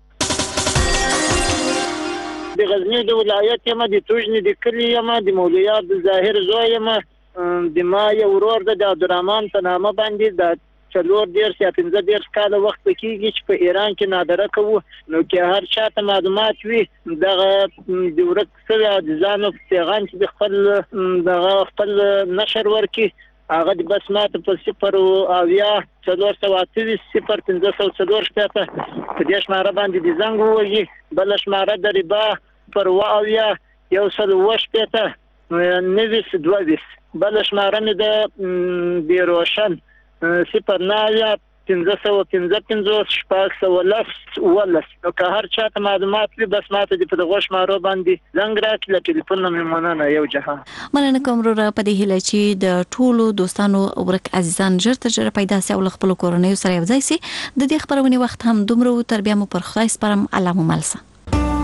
د غزني د ولایت یم د توژنې د کلي یم د مولوي د ظاهر زوی یم. د ما یو ورور ده د عبدالرحمن په نامه باندې د څلور دېرش یا پنځه دېرش کاله وخت به کېږي چې په ایران کې نادره کوو. نو که هر چا ته معلومات وي دغه د ورک شوي عزیزانو په پیغام چې د خپل دغه خپل نشر ورکړي هغه د بس ماته په صفر او یا څلور سوه اته ویشت صفر پنځه سوه څلور شپېته په دې شماره باندې د زنګ ووهي. بله شماره د ربا پر اوه اویا یو سل اوه شپېته نهه ویشت دوه ویشت. بله شماره مې د روشن صفر نه اویا پنځه سوه پنځه پنځوس شپږ سوه لس اوولس. نو که هر چا ته معلومات وي بس ماته دې په دغو شمارو باندې زنګ راکړي. له ټلیفون نه مې مننه. یو جهان. مننه کوم وروره په دې هیله چې د ټولو دوستانو ورک عزیزان ژر تر ژره پیدا سي او له خپلو کورنیو سره یو ځای سي. د دې خپرونې وخت هم دومره و. تر بیا مو پر خدای سپارم. الله مو مل شه.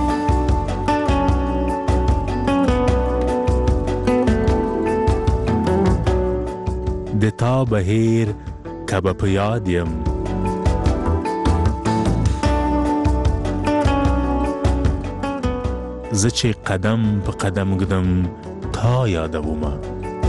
د تا بهیر کبه په یاد یم زه چې قدم په قدم ږدم تا یادومه